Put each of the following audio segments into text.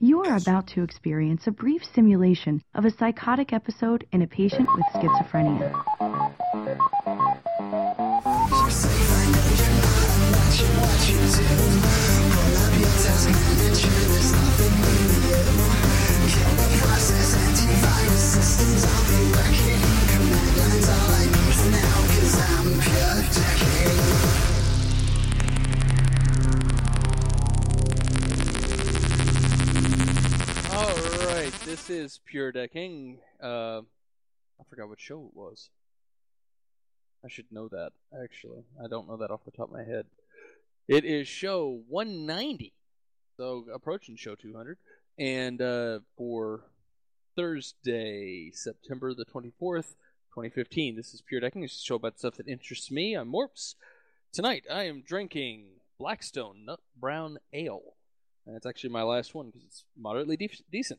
You are about to experience a brief simulation of a psychotic episode in a patient with schizophrenia. Alright, this is Pure Decking. I forgot what show it was. I should know that, actually. I don't know that off the top of my head. It is show 190. So, approaching show 200. And for Thursday, September the 24th, 2015. This is Pure Decking. This is a show about stuff that interests me. I'm Morps. Tonight, I am drinking Blackstone Nut Brown Ale. And it's actually my last one because it's moderately decent.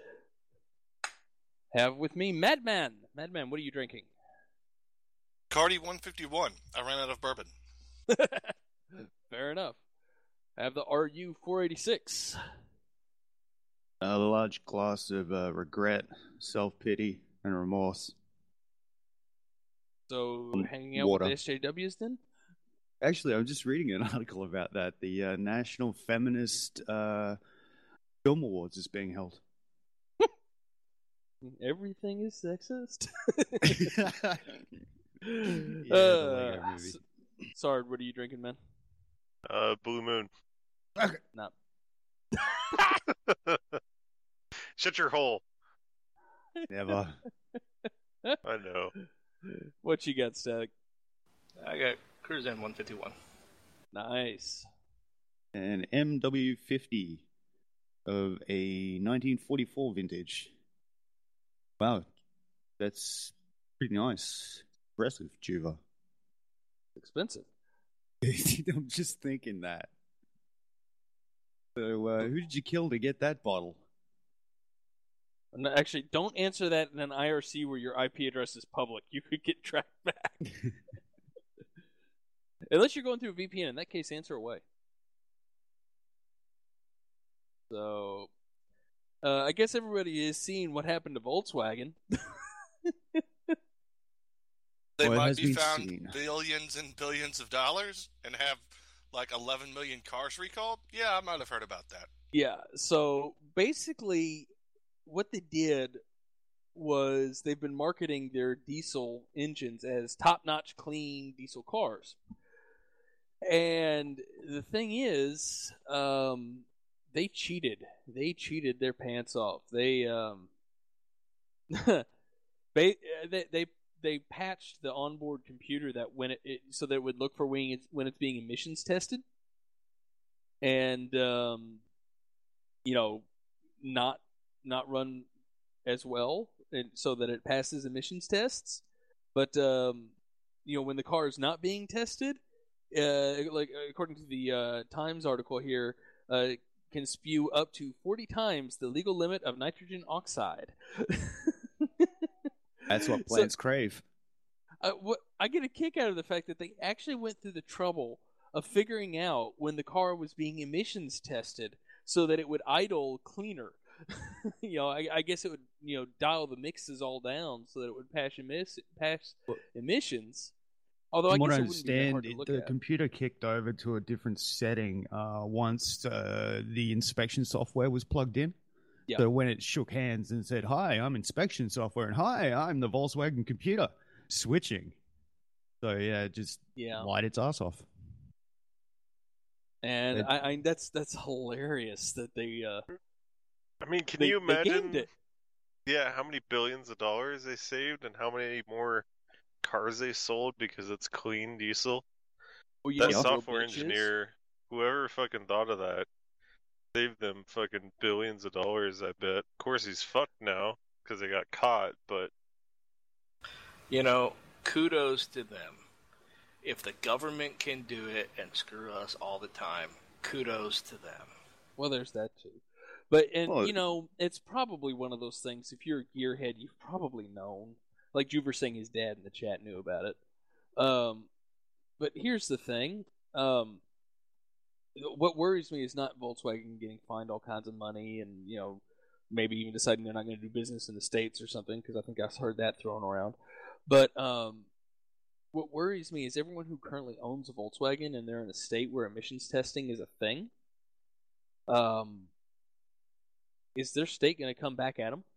Have with me Madman. Madman, what are you drinking? Cardi 151. I ran out of bourbon. Fair enough. I have the RU 486. A large glass of regret, self-pity, and remorse. So, hanging out water. with the SJWs then? Actually, I was just reading an article about that. The National Feminist Film Awards is being held. Everything is sexist? The Lego movie. Sorry, what are you drinking, man? Blue Moon. Okay. No. Shut your hole. Never. I know. What you got, Static? I got Cruisin 151. Nice. An MW50 of a 1944 vintage. Wow, that's pretty nice. Impressive, Juva. Expensive. I'm just thinking that. So, who did you kill to get that bottle? No, actually, don't answer that in an IRC where your IP address is public. You could get tracked back. Unless you're going through a VPN. In that case, answer away. So, I guess everybody is seeing what happened to Volkswagen. They Well, it might has be been found seen. billions and billions of dollars and have like 11 million cars recalled. Yeah, I might have heard about that. Yeah, so basically what they did was they've been marketing their diesel engines as top-notch clean diesel cars. And the thing is, they cheated. They cheated their pants off. They they patched the onboard computer that when it so that it would look for when it's being emissions tested, and not run as well, and so that it passes emissions tests. But when the car is not being tested, like according to the Times article here, can spew up to 40 times the legal limit of nitrogen oxide. That's what plants crave. I get a kick out of the fact that they actually went through the trouble of figuring out when the car was being emissions tested so that it would idle cleaner. I guess it would, dial the mixes all down so that it would pass emissions. Although From I what guess I it wouldn't be that hard to understand, look the at. computer kicked over to a different setting once the inspection software was plugged in. Yeah. So when it shook hands and said, "Hi, I'm inspection software," and "Hi, I'm the Volkswagen computer," switching. So yeah, it just light its ass off. And I that's hilarious that they. I mean, can They- you they imagine? gamed it. Yeah, how many billions of dollars they saved, and how many more cars they sold because it's clean diesel. Well, you That know what software real bitch is? engineer, whoever fucking thought of that, saved them fucking billions of dollars. I bet. Of course, he's fucked now because they got caught. But Kudos to them. If the government can do it and screw us all the time, kudos to them. Well, there's that too. But Well, it's probably one of those things. If you're a gearhead, you've probably known. Like Juver saying his dad in the chat knew about it. But here's the thing. what worries me is not Volkswagen getting fined all kinds of money and, maybe even deciding they're not going to do business in the States or something, because I think I've heard that thrown around. But what worries me is everyone who currently owns a Volkswagen and they're in a state where emissions testing is a thing. Is their state going to come back at them?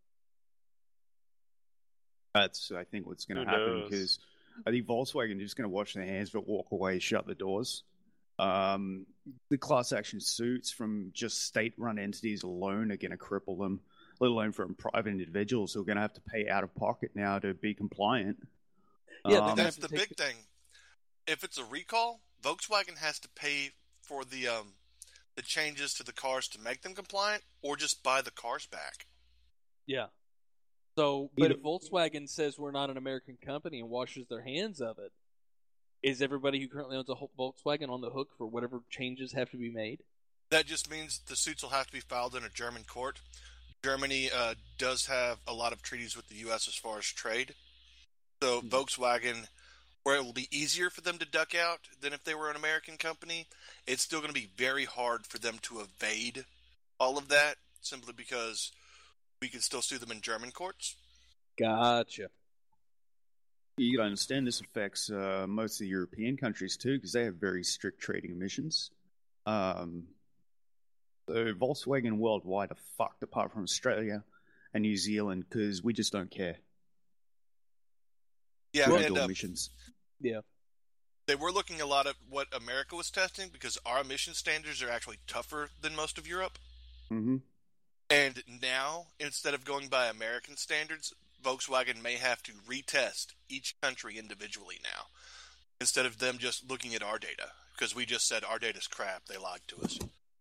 That's, I think, what's going to happen, because I think Volkswagen is just going to wash their hands, but walk away, shut the doors. The class action suits from just state-run entities alone are going to cripple them, let alone from private individuals who are going to have to pay out of pocket now to be compliant. Yeah, that's the big thing. If it's a recall, Volkswagen has to pay for the changes to the cars to make them compliant, or just buy the cars back. Yeah. So, but if Volkswagen says we're not an American company and washes their hands of it, is everybody who currently owns a Volkswagen on the hook for whatever changes have to be made? That just means the suits will have to be filed in a German court. Germany does have a lot of treaties with the U.S. as far as trade. So Volkswagen, where it will be easier for them to duck out than if they were an American company, it's still going to be very hard for them to evade all of that, simply because we can still sue them in German courts. Gotcha. You gotta understand this affects most of the European countries too, because they have very strict trading emissions. So Volkswagen worldwide are fucked, apart from Australia and New Zealand, because we just don't care. Yeah, and emissions. Yeah. They were looking a lot at what America was testing, because our emission standards are actually tougher than most of Europe. Mm-hmm. And now, instead of going by American standards, Volkswagen may have to retest each country individually now, instead of them just looking at our data, because we just said our data's crap. They lied to us.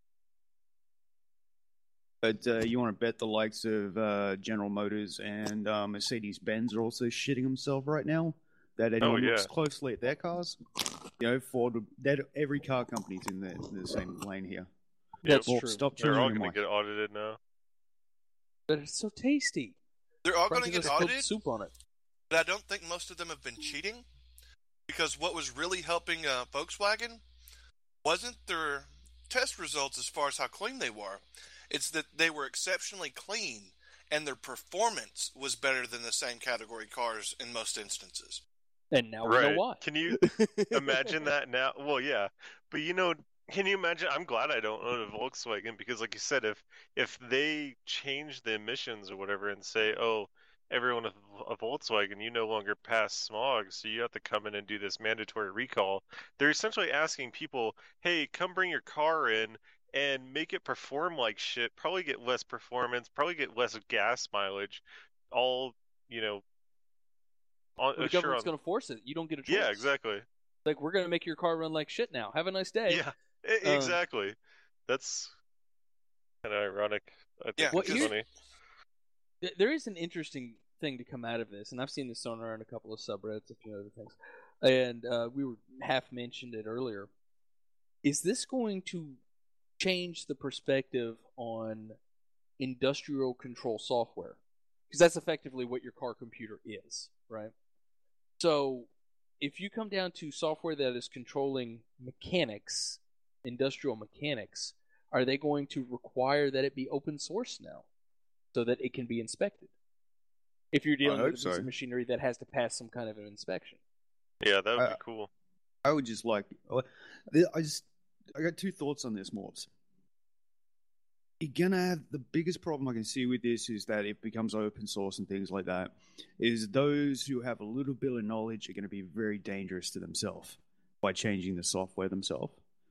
But you want to bet the likes of General Motors and Mercedes-Benz are also shitting themselves right now? That anyone looks closely at their cars? Ford, every car company's in the same lane here. That's true. Stop They're all going to get audited now. But it's so tasty. They're all going to get audited, soup on it. but I don't think most of them have been cheating, because what was really helping Volkswagen wasn't their test results as far as how clean they were. It's that they were exceptionally clean, and their performance was better than the same category cars in most instances. And now we know why. Can you imagine that now? Well, yeah. But can you imagine? I'm glad I don't own a Volkswagen, because like you said, if they change the emissions or whatever and say, oh, everyone with a Volkswagen, you no longer pass smog, so you have to come in and do this mandatory recall, they're essentially asking people, hey, come bring your car in and make it perform like shit, probably get less performance, probably get less gas mileage, all, the government's going to force it. You don't get a choice. Yeah, exactly. Like, we're going to make your car run like shit now. Have a nice day. Yeah, exactly. That's kind of ironic. I think it's funny. There is an interesting thing to come out of this, and I've seen this thrown around a couple of subreddits, a few other things, and we were half mentioned it earlier. Is this going to change the perspective on industrial control software? Because that's effectively what your car computer is, right? So if you come down to software that is controlling mechanics, industrial mechanics, are they going to require that it be open source now so that it can be inspected? If you're dealing with a piece of machinery that has to pass some kind of an inspection. Yeah, that would be cool. I would just like... I got two thoughts on this, Morts. You're gonna have the biggest problem I can see with this is that it becomes open source and things like that. Is those who have a little bit of knowledge are going to be very dangerous to themselves by changing the software themselves.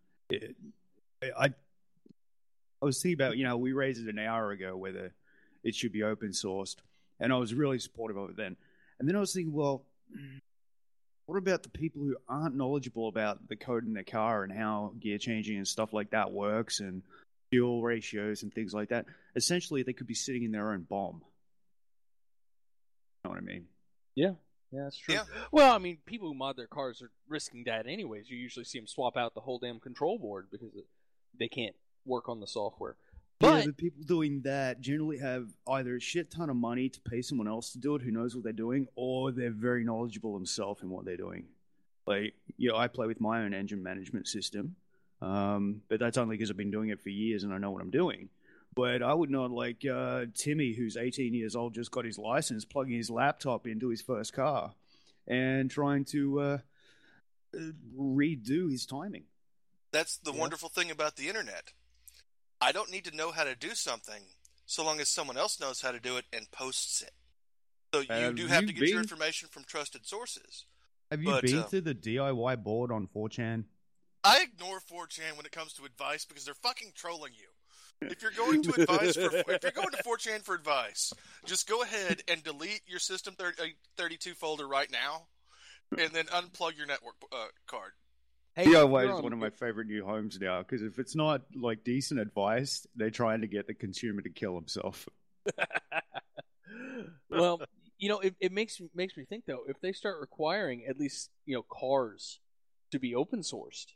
I was thinking about, we raised it an hour ago whether it should be open sourced, and I was really supportive of it then. And then I was thinking, well, what about the people who aren't knowledgeable about the code in their car and how gear changing and stuff like that works and fuel ratios and things like that? Essentially, they could be sitting in their own bomb. You know what I mean? Yeah, that's true. Yeah. Well, I mean, people who mod their cars are risking that anyways. You usually see them swap out the whole damn control board because they can't work on the software. But the people doing that generally have either a shit ton of money to pay someone else to do it who knows what they're doing, or they're very knowledgeable themselves in what they're doing. Like, I play with my own engine management system. But that's only because I've been doing it for years and I know what I'm doing. But I would not like Timmy, who's 18 years old, just got his license, plugging his laptop into his first car and trying to redo his timing. That's the wonderful thing about the internet. I don't need to know how to do something so long as someone else knows how to do it and posts it. So you do have to get your information from trusted sources. Have you been to the DIY board on 4chan? I ignore 4chan when it comes to advice because they're fucking trolling you. If you're going to if you're going to 4chan for advice, just go ahead and delete your System 32 folder right now, and then unplug your network card. Hey, DIY is one of my favorite new homes now because if it's not like decent advice, they're trying to get the consumer to kill himself. Well, it makes me think though, if they start requiring at least cars to be open sourced,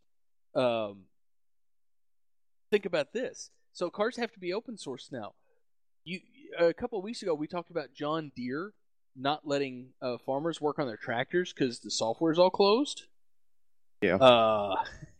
think about this. So cars have to be open source now. A couple of weeks ago, we talked about John Deere not letting farmers work on their tractors because the software is all closed. Yeah.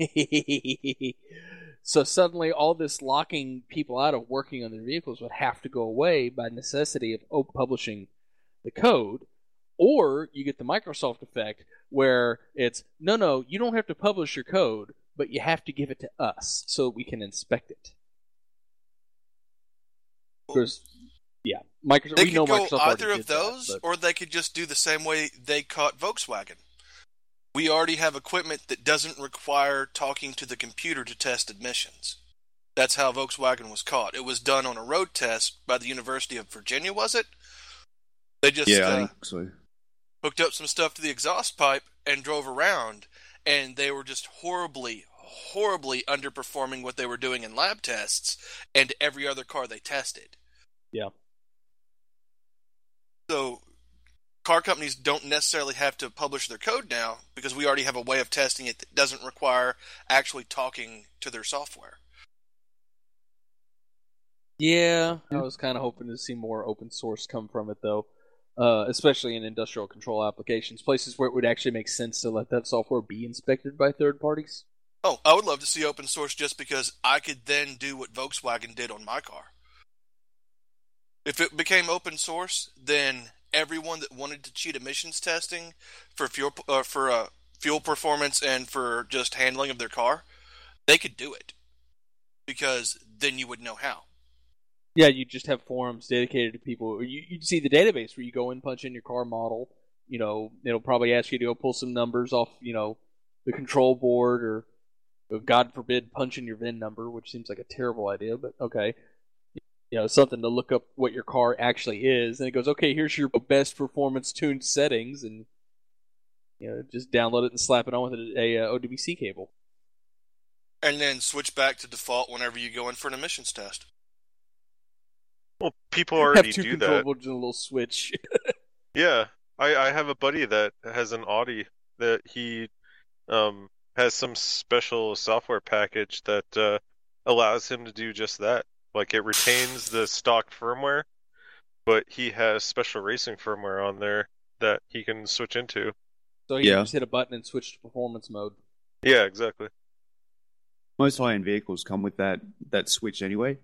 So suddenly, all this locking people out of working on their vehicles would have to go away by necessity of publishing the code, or you get the Microsoft effect where it's no, you don't have to publish your code, but you have to give it to us so we can inspect it. Because, Microsoft. They we know could go Microsoft either of those, or they could just do the same way they caught Volkswagen. We already have equipment that doesn't require talking to the computer to test emissions. That's how Volkswagen was caught. It was done on a road test by the University of Virginia, was it? They just I think so. Hooked up some stuff to the exhaust pipe and drove around, and they were just horribly underperforming what they were doing in lab tests and every other car they tested. Yeah. So car companies don't necessarily have to publish their code now because we already have a way of testing it that doesn't require actually talking to their software. Yeah, I was kind of hoping to see more open source come from it, though, especially in industrial control applications, places where it would actually make sense to let that software be inspected by third parties. Oh, I would love to see open source just because I could then do what Volkswagen did on my car. If it became open source, then everyone that wanted to cheat emissions testing for fuel performance and for just handling of their car, they could do it because then you would know how. Yeah, you just have forums dedicated to people. You'd see the database where you go and punch in your car model. It'll probably ask you to go pull some numbers off, the control board, or God forbid, punch in your VIN number, which seems like a terrible idea, but okay. Something to look up what your car actually is, and it goes, okay, here's your best performance tuned settings, and just download it and slap it on with a ODBC cable, and then switch back to default whenever you go in for an emissions test. Well, people already do that. Have two controllables and a little switch. Yeah, I have a buddy that has an Audi that he has some special software package that allows him to do just that. Like, it retains the stock firmware, but he has special racing firmware on there that he can switch into. So you just hit a button and switch to performance mode. Yeah, exactly. Most high-end vehicles come with that switch anyway.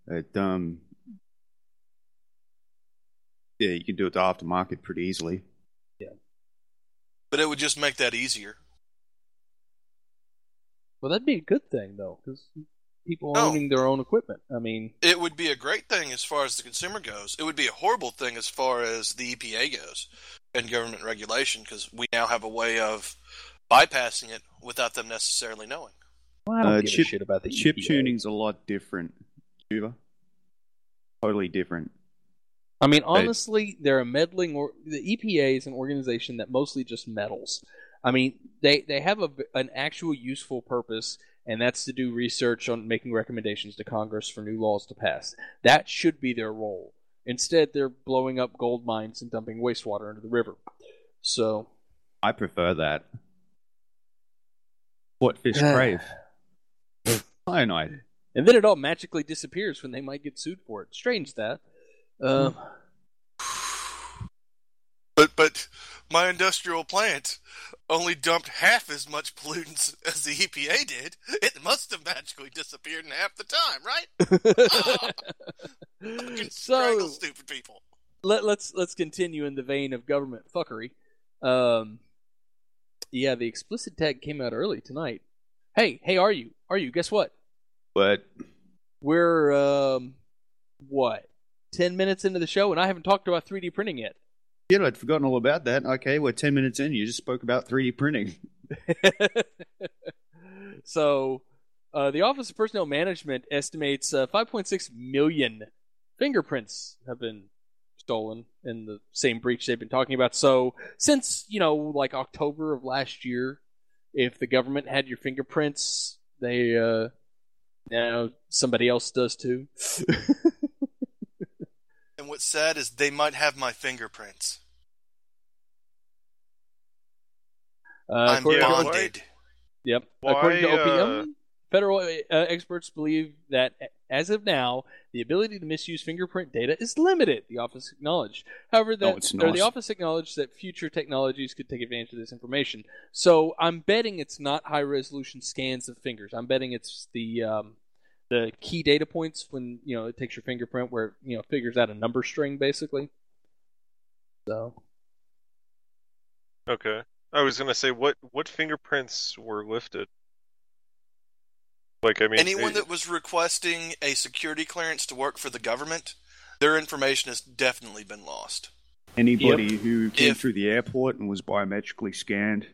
Yeah, you can do it to aftermarket pretty easily. Yeah. But it would just make that easier. Well, that'd be a good thing, though, because people owning their own equipment. I mean, it would be a great thing as far as the consumer goes. It would be a horrible thing as far as the EPA goes and government regulation, because we now have a way of bypassing it without them necessarily knowing. Well, I don't give a shit about the chip EPA. tuning's a lot different, Cuba. Totally different. I mean, honestly, they're a meddling. The EPA is an organization that mostly just meddles. I mean, they have an actual useful purpose, and that's to do research on making recommendations to Congress for new laws to pass. That should be their role. Instead, they're blowing up gold mines and dumping wastewater into the river. So, I prefer that. What fish crave? Cyanide. And then it all magically disappears when they might get sued for it. Strange that. But but my industrial plant only dumped half as much pollutants as the EPA did. It must have magically disappeared in half the time, right? Fucking strangle stupid people. Let's continue in the vein of government fuckery. Yeah, the explicit tag came out early tonight. Hey, are you? Guess what? But We're 10 minutes into the show, and I haven't talked about 3D printing yet. yeah, I'd forgotten all about that. Okay, we're 10 minutes in. You just spoke about 3D printing. So, the Office of Personnel Management estimates 5.6 million fingerprints have been stolen in the same breach they've been talking about. So, since, like October of last year, if the government had your fingerprints, they, now somebody else does too. And what's sad is they might have my fingerprints. I'm bonded. Yep. Why, According to OPM, federal experts believe that as of now, the ability to misuse fingerprint data is limited. The office acknowledged, however, the office acknowledged that future technologies could take advantage of this information. So I'm betting it's not high-resolution scans of fingers. I'm betting it's the key data points when it takes your fingerprint, where it figures out a number string basically. So. Okay. I was gonna say, what fingerprints were lifted? Like, I mean, anyone that was requesting a security clearance to work for the government, their information has definitely been lost. Anybody who came through the airport and was biometrically scanned,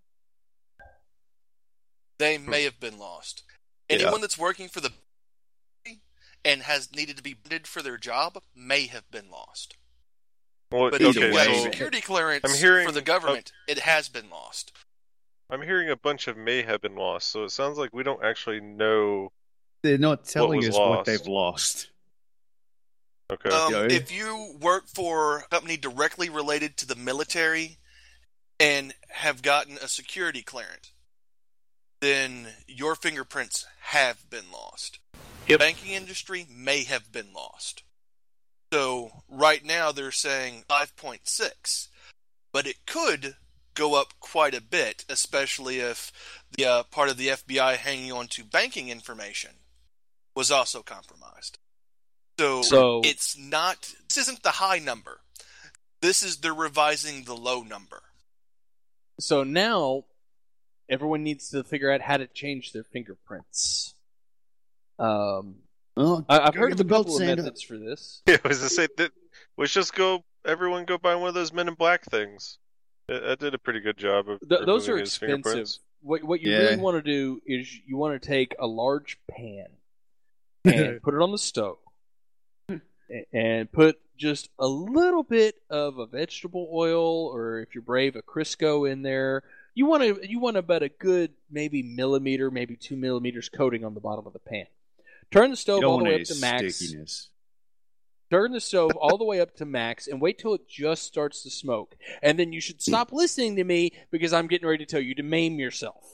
they may have been lost. Anyone that's working for the and has needed to be bonded for their job may have been lost. Well, but if okay, you got so security clearance for the government, it has been lost. I'm hearing a bunch of may have been lost, so it sounds like we don't actually know. they're not telling us what lost. they've lost. Okay. If you work for a company directly related to the military and have gotten a security clearance, then your fingerprints have been lost. Yep. The banking industry may have been lost. So right now they're saying 5.6, but it could go up quite a bit, especially if the part of the FBI hanging on to banking information was also compromised. So it's not. This isn't the high number. They're revising the low number. So now everyone needs to figure out how to change their fingerprints. I've heard of a couple of methods for this. Yeah, I was to say that. Let's just everyone go buy one of those Men in Black things. I did a pretty good job of. Those are expensive. What you really want to do is you want to take a large pan and put it on the stove, and put just a little bit of a vegetable oil, or if you're brave, a Crisco in there. You want about a good maybe millimeter, maybe 2 millimeters coating on the bottom of the pan. Turn the stove all the way up to max. Stickiness. Turn the stove all the way up to max and wait till it just starts to smoke. And then you should stop listening to me because I'm getting ready to tell you to maim yourself.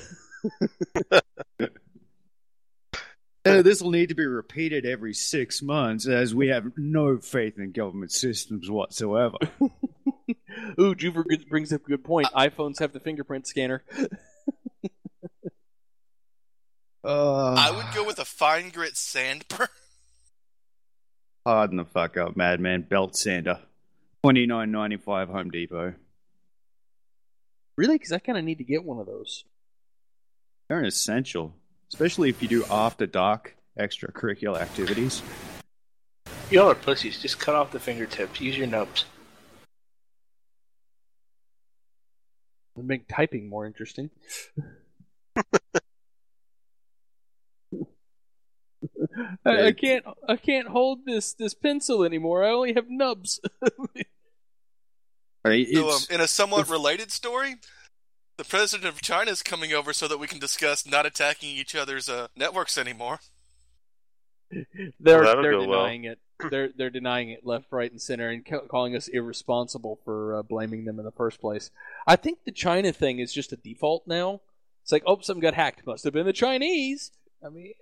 This will need to be repeated every 6 months, as we have no faith in government systems whatsoever. Ooh, Juver brings up a good point. iPhones have the fingerprint scanner. I would go with a fine grit sandburn. Harden the fuck up, madman. Belt sander. $29.95 Home Depot. Really? Because I kind of need to get one of those. They're an essential. Especially if you do after dark extracurricular activities. Y'all are pussies. Just cut off the fingertips. Use your nubs. It'll make typing more interesting. I can't hold this pencil anymore. I only have nubs. In a somewhat related story, the president of China is coming over so that we can discuss not attacking each other's networks anymore. They're denying it. They're denying it left, right, and center, and calling us irresponsible for blaming them in the first place. I think the China thing is just a default now. It's like, oh, something got hacked. Must have been the Chinese. I mean,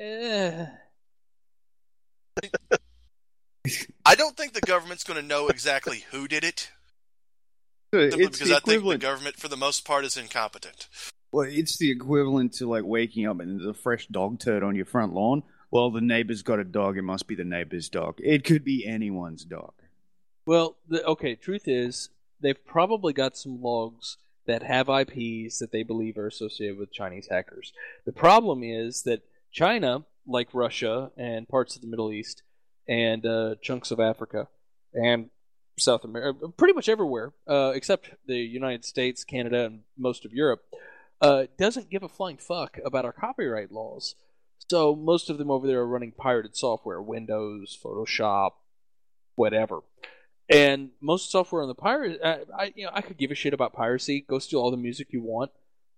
I don't think the government's going to know exactly who did it. Simply It's because the I think the equivalent. government, for the most part, is incompetent. Well, it's the equivalent to like waking up and there's a fresh dog turd on your front lawn. Well, the neighbor's got a dog. It must be the neighbor's dog. It could be anyone's dog. Well, truth is, they've probably got some logs that have IPs that they believe are associated with Chinese hackers. The problem is that China, like Russia and parts of the Middle East and chunks of Africa and South America, pretty much everywhere, except the United States, Canada, and most of Europe, doesn't give a flying fuck about our copyright laws. So most of them over there are running pirated software, Windows, Photoshop, whatever. And most software on the pirate, I could give a shit about piracy. Go steal all the music you want.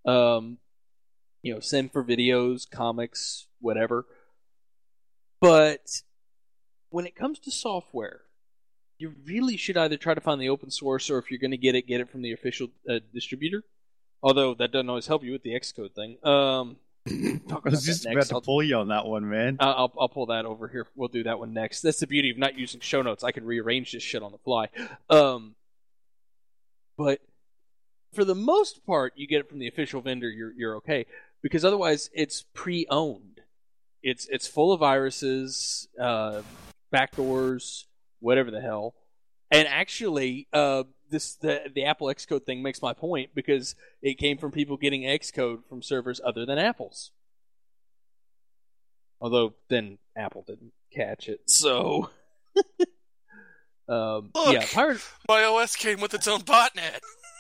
Send for videos, comics, whatever. But when it comes to software, you really should either try to find the open source, or if you're going to get it from the official distributor. Although that doesn't always help you with the Xcode thing. I was just about to pull you on that one, man. I'll pull that over here. We'll do that one next. That's the beauty of not using show notes. I can rearrange this shit on the fly. But for the most part, you get it from the official vendor. You're okay, because otherwise it's pre-owned. It's full of viruses, backdoors, whatever the hell. And actually, the Apple Xcode thing makes my point, because it came from people getting Xcode from servers other than Apple's. Although then Apple didn't catch it, so Look, pirate. my OS came with its own botnet.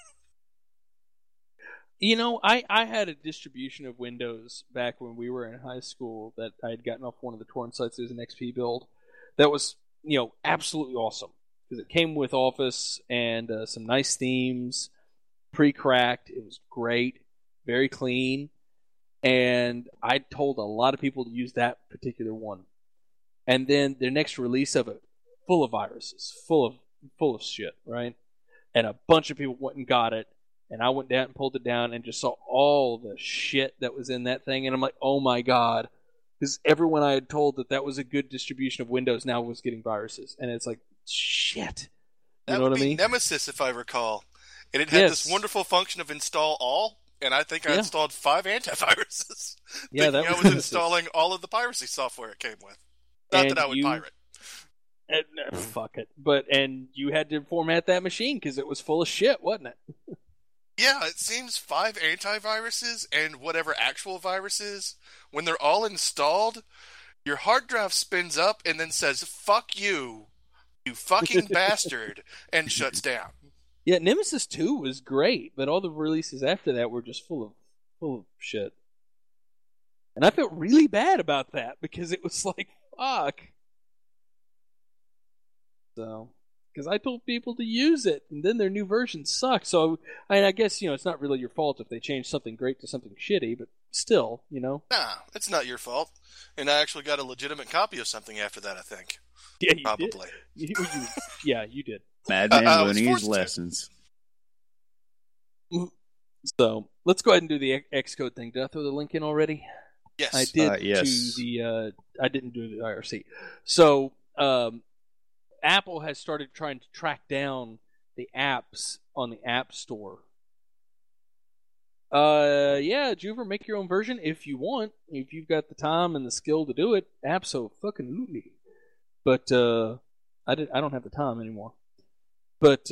I had a distribution of Windows back when we were in high school that I had gotten off one of the torrent sites. It was an XP build that was, absolutely awesome, because it came with Office and some nice themes, pre-cracked. It was great, very clean, and I told a lot of people to use that particular one. And then their next release of it, full of viruses, full of shit, right? And a bunch of people went and got it, and I went down and pulled it down and just saw all the shit that was in that thing, and I'm like, oh my god. Because everyone I had told that was a good distribution of Windows now was getting viruses. And it's like, shit. You know what I mean? Nemesis, if I recall. And it had this wonderful function of install all, and I think I installed 5 antiviruses. Yeah, that I was installing all of the piracy software it came with. Not that I would pirate. Fuck it. And you had to format that machine because it was full of shit, wasn't it? Yeah, it seems 5 antiviruses and whatever actual viruses, when they're all installed, your hard drive spins up and then says, fuck you, you fucking bastard, and shuts down. Yeah, Nemesis 2 was great, but all the releases after that were just full of shit. And I felt really bad about that, because it was like, fuck. So, because I told people to use it, and then their new version sucks. So, I guess, it's not really your fault if they change something great to something shitty, but still, Nah, it's not your fault. And I actually got a legitimate copy of something after that, I think. Yeah, you Probably. did. Yeah, you did. Madman learning his lessons. So, let's go ahead and do the Xcode thing. Did I throw the link in already? Yes. I did. Yes. I didn't do the IRC. So, Apple has started trying to track down the apps on the App Store. Juver, make your own version if you want. If you've got the time and the skill to do it, abso-fucking-lutely. But I don't have the time anymore. But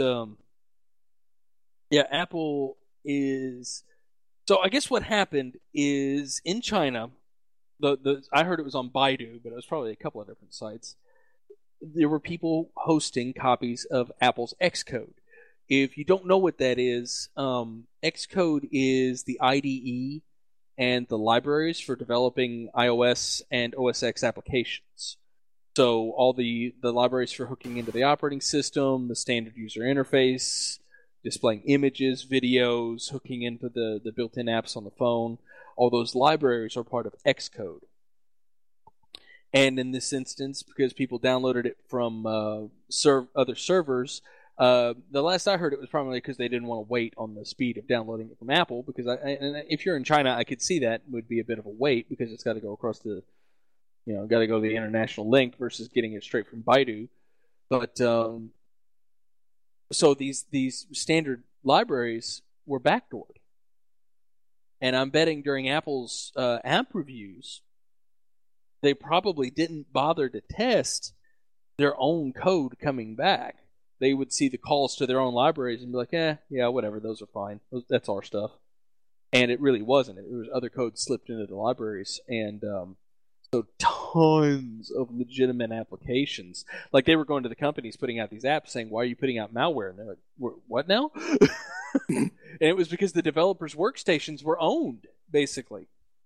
Apple is. So I guess what happened is in China, I heard it was on Baidu, but it was probably a couple of different sites. There were people hosting copies of Apple's Xcode. If you don't know what that is, Xcode is the IDE and the libraries for developing iOS and OS X applications. So all the libraries for hooking into the operating system, the standard user interface, displaying images, videos, hooking into the built-in apps on the phone, all those libraries are part of Xcode. And in this instance, because people downloaded it from other servers, the last I heard it was probably because they didn't want to wait on the speed of downloading it from Apple. Because if you're in China, I could see that would be a bit of a wait, because it's got to go across the, got to go the international link versus getting it straight from Baidu. But so these standard libraries were backdoored. And I'm betting during Apple's app reviews, they probably didn't bother to test their own code coming back. They would see the calls to their own libraries and be like, yeah, whatever, those are fine. That's our stuff. And it really wasn't. It was other code slipped into the libraries. And so tons of legitimate applications. Like, they were going to the companies putting out these apps saying, why are you putting out malware? And they're like, what now? And it was because the developers' workstations were owned, basically.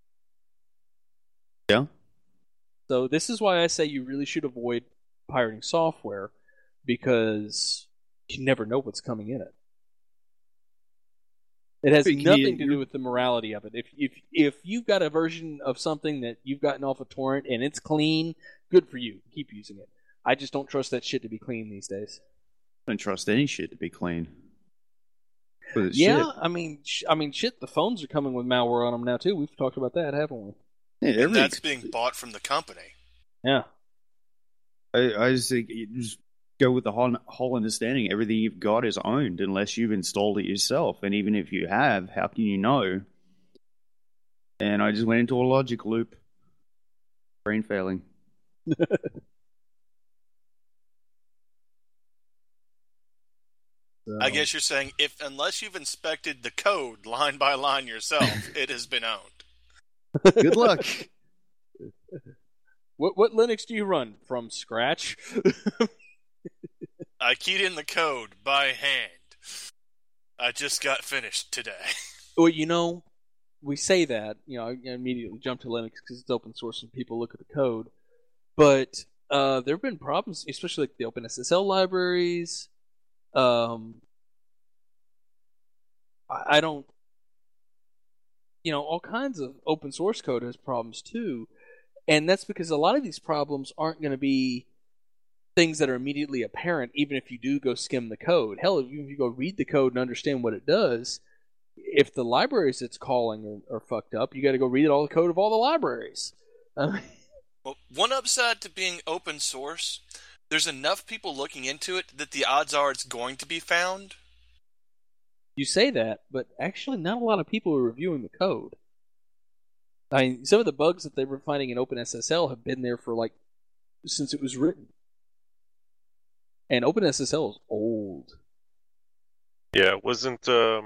Yeah. So this is why I say you really should avoid pirating software, because you never know what's coming in it. It has nothing to do with the morality of it. If you've got a version of something that you've gotten off a torrent and it's clean, good for you. Keep using it. I just don't trust that shit to be clean these days. I don't trust any shit to be clean. Yeah, shit. I mean, shit. The phones are coming with malware on them now too. We've talked about that, haven't we? Yeah, And that's being bought from the company. Yeah. I just think you just go with the whole understanding. Everything you've got is owned unless you've installed it yourself. And even if you have, how can you know? And I just went into a logic loop. Brain failing. I guess you're saying unless you've inspected the code line by line yourself, it has been owned. Good luck. What Linux do you run from scratch? I keyed in the code by hand. I just got finished today. Well, we say that. I immediately jump to Linux because it's open source and people look at the code. But there have been problems, especially like the OpenSSL libraries. I don't. All kinds of open source code has problems too. And that's because a lot of these problems aren't going to be things that are immediately apparent, even if you do go skim the code. Hell, even if you go read the code and understand what it does, if the libraries it's calling are fucked up, you got to go read all the code of all the libraries. Well, one upside to being open source, there's enough people looking into it that the odds are it's going to be found. You say that, but actually not a lot of people are reviewing the code. I mean, some of the bugs that they were finding in OpenSSL have been there for since it was written. And OpenSSL is old. Yeah, it wasn't. They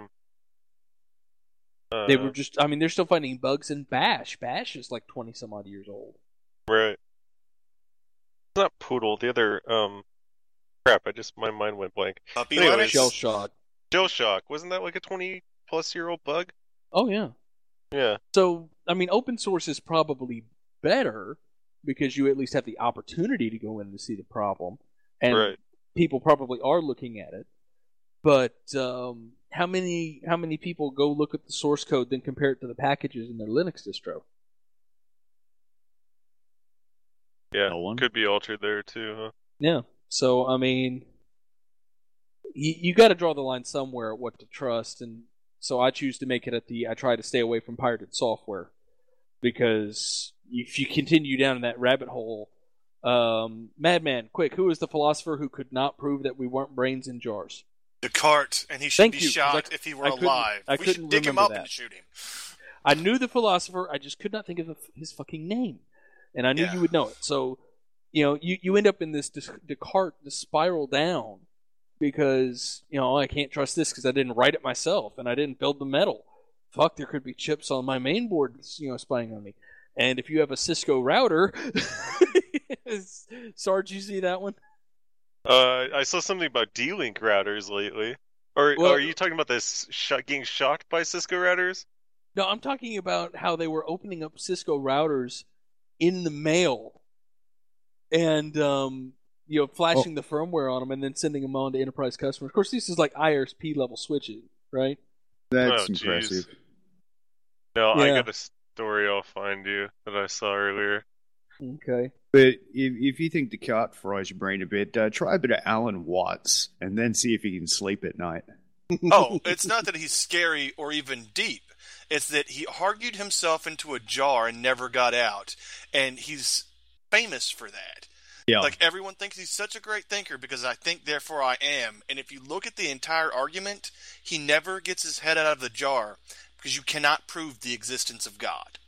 were just. I mean, they're still finding bugs in Bash. Bash is like 20 some odd years old. Right. It's not Poodle. The other. Crap! My mind went blank. Anyways, Shellshock. Shellshock, wasn't that like a 20-plus-year-old bug? Oh yeah. Yeah. So, I mean, open source is probably better because you at least have the opportunity to go in and see the problem. And right. People probably are looking at it. But how many people go look at the source code then compare it to the packages in their Linux distro? Yeah, No one. could be altered there too, huh? Yeah. So, I mean, you got to draw the line somewhere at what to trust, and so I choose to make it I try to stay away from pirated software, because if you continue down that rabbit hole, Madman, quick, who is the philosopher who could not prove that we weren't brains in jars? Descartes, and he should Thank be you, shot if he were alive. I We couldn't should dig him remember up that. and shoot him. I knew the philosopher, I just could not think of his fucking name, and I knew you would know it. So, you end up in this Descartes, this spiral down, because I can't trust this because I didn't write it myself and I didn't build the metal. Fuck, there could be chips on my main board, spying on me. And if you have a Cisco router, Sarge, you see that one? I saw something about D-Link routers lately. Or are you talking about this getting shocked by Cisco routers? No, I'm talking about how they were opening up Cisco routers in the mail and flashing the firmware on them and then sending them on to enterprise customers. Of course, this is like IRSP level switching, right? That's geez. impressive. No, Yeah. I got a story I'll find you that I saw earlier. Okay. But if you think Descartes fries your brain a bit, try a bit of Alan Watts and then see if you can sleep at night. Oh, it's not that he's scary or even deep. It's that he argued himself into a jar and never got out. And he's famous for that. Yeah. Like, everyone thinks he's such a great thinker because I think, therefore I am. And if you look at the entire argument, he never gets his head out of the jar because you cannot prove the existence of God.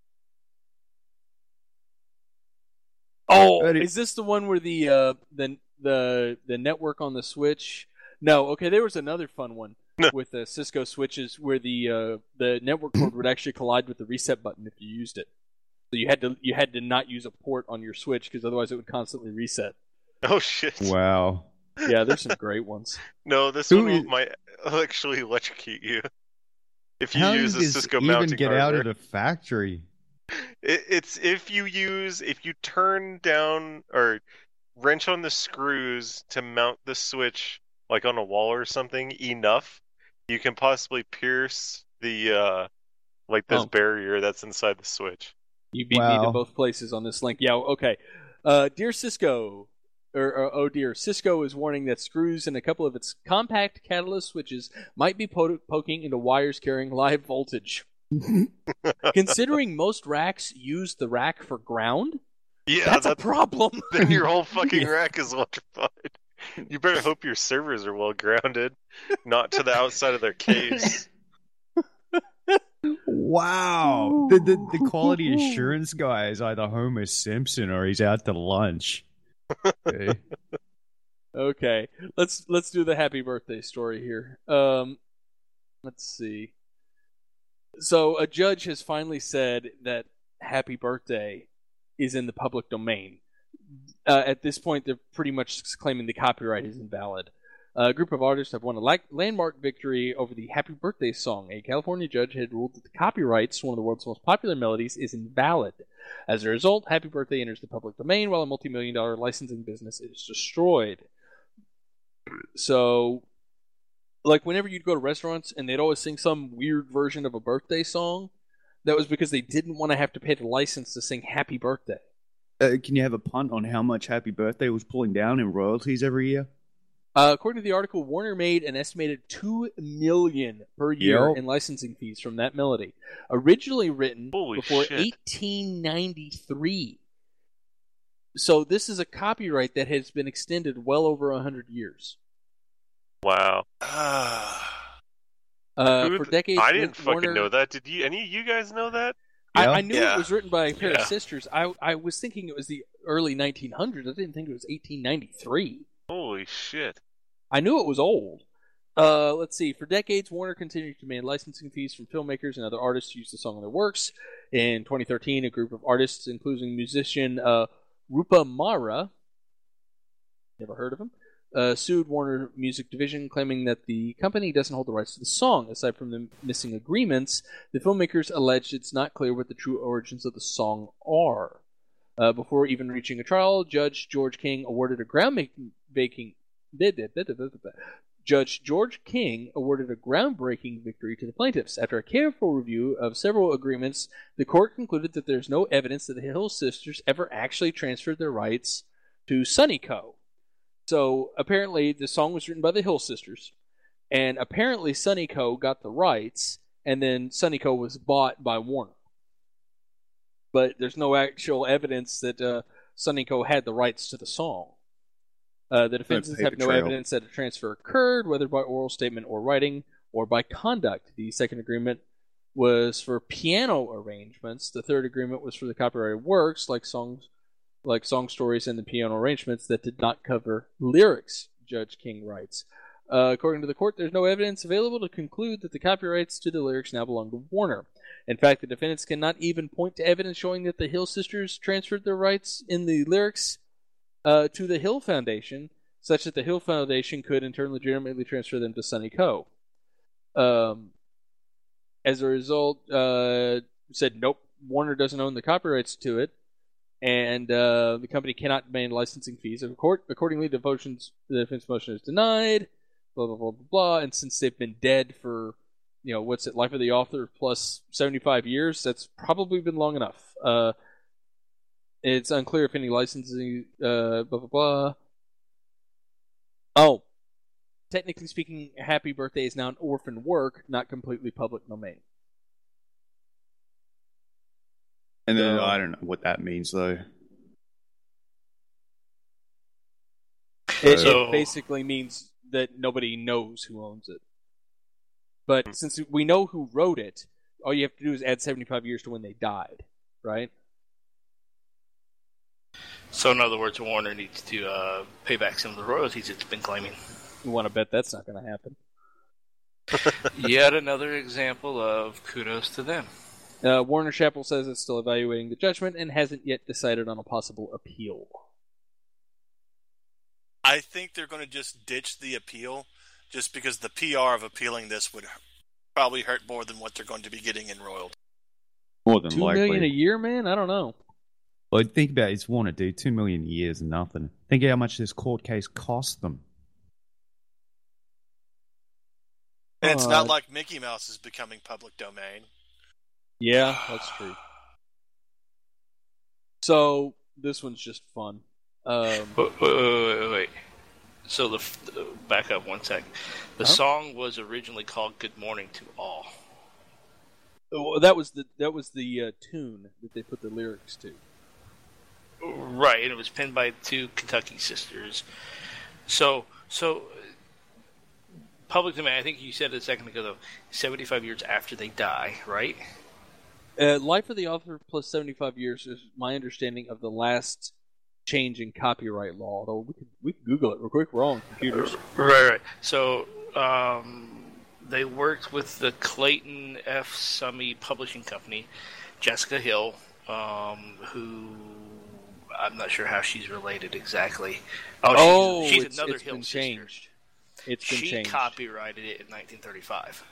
Oh, Ready. is this the one where the network on the Switch? No, okay. There was another fun one with the Cisco switches where the network cord would actually collide with the reset button if you used it. So you had to not use a port on your Switch because otherwise it would constantly reset. Oh shit! Wow. Yeah, there's some great ones. No, this Who one is- might actually electrocute you if you How use does a this Cisco even mounting get hardware. out of the factory? It's if you turn down or wrench on the screws to mount the switch like on a wall or something enough, you can possibly pierce the like this Oh. barrier that's inside the switch. You beat me to Wow. both places on this link. Yeah, okay. Dear Cisco, oh dear, Cisco is warning that screws in a couple of its compact catalyst switches might be poking into wires carrying live voltage. Considering most racks use the rack for ground, Yeah, that's a problem. then your whole fucking rack is electrified. You better hope your servers are well grounded, not to the outside of their case. Wow. The quality assurance guy is either Homer Simpson or he's out to lunch. Okay. Okay, let's do the happy birthday story here. Let's see. So a judge has finally said that happy birthday is in the public domain. At this point, they're pretty much claiming the copyright is invalid. A group of artists have won a landmark victory over the Happy Birthday song. A California judge had ruled that the copyrights, one of the world's most popular melodies, is invalid. As a result, Happy Birthday enters the public domain while a multi-million-dollar licensing business is destroyed. So, like, whenever you'd go to restaurants and they'd always sing some weird version of a birthday song, that was because they didn't want to have to pay the license to sing Happy Birthday. Can you have a punt on how much Happy Birthday was pulling down in royalties every year? According to the article, Warner made an estimated $2 million per year Yep. in licensing fees from that melody, originally written Holy before shit. 1893. So this is a copyright that has been extended well over 100 years. Wow. For decades, I didn't fucking Warner, know that. Did you? Any of you guys know that? I knew Yeah. it was written by a pair Yeah. of sisters. I was thinking it was the early 1900s. I didn't think it was 1893. Holy shit. I knew it was old. Let's see. For decades, Warner continued to demand licensing fees from filmmakers and other artists to use the song in their works. In 2013, a group of artists, including musician Rupa Mara, never heard of him, sued Warner Music Division, claiming that the company doesn't hold the rights to the song. Aside from the missing agreements, the filmmakers alleged it's not clear what the true origins of the song are. Before even reaching a trial, Judge George King awarded a groundbreaking victory to the plaintiffs. After a careful review of several agreements, the court concluded that there's no evidence that the Hill sisters ever actually transferred their rights to Sunny Co. So apparently the song was written by the Hill sisters, and apparently Sunny Co. got the rights, and then Sunny Co. was bought by Warner. But there's no actual evidence that Sunny Co. had the rights to the song. The defendants paper have no trail. evidence that a transfer occurred, whether by oral statement or writing, or by conduct. The second agreement was for piano arrangements. The third agreement was for the copyrighted works, like song stories and the piano arrangements that did not cover lyrics, Judge King writes. According to the court, there's no evidence available to conclude that the copyrights to the lyrics now belong to Warner. In fact, the defendants cannot even point to evidence showing that the Hill sisters transferred their rights in the lyrics to the Hill Foundation, such that the Hill Foundation could in turn legitimately transfer them to Sunny Co. As a result, said nope, Warner doesn't own the copyrights to it, and the company cannot demand licensing fees. Accordingly, the defense motion is denied. Blah blah blah blah blah. And since they've been dead for, life of the author plus 75 years, that's probably been long enough. It's unclear if any licensing, blah, blah, blah. Oh, technically speaking, Happy Birthday is now an orphan work, not completely public domain. And then I don't know what that means though. It basically means that nobody knows who owns it. But since we know who wrote it, all you have to do is add 75 years to when they died, right? So in other words, Warner needs to pay back some of the royalties it's been claiming. You want to bet that's not going to happen. Yet another example of kudos to them. Warner Chappell says it's still evaluating the judgment and hasn't yet decided on a possible appeal. I think they're going to just ditch the appeal just because the PR of appealing this would probably hurt more than what they're going to be getting in royalties. More than $2 likely. million a year, man? I don't know. Well, think about it. It's Warner, dude. 2 million a year is nothing. Think how much this court case cost them. And it's not like Mickey Mouse is becoming public domain. Yeah, that's true. So, this one's just fun. Wait. So, back up one sec. The song was originally called Good Morning to All. That was the tune that they put the lyrics to. Right, and it was penned by two Kentucky sisters. So public domain, I think you said it a second ago, though, 75 years after they die, right? Life of the author plus 75 years is my understanding of the last change in copyright law. Although we could Google it real quick. We're all on computers. Right. So they worked with the Clayton F. Summy Publishing Company, Jessica Hill, who I'm not sure how she's related exactly. She's another Hill sister. Changed. It's been changed. She copyrighted it in 1935.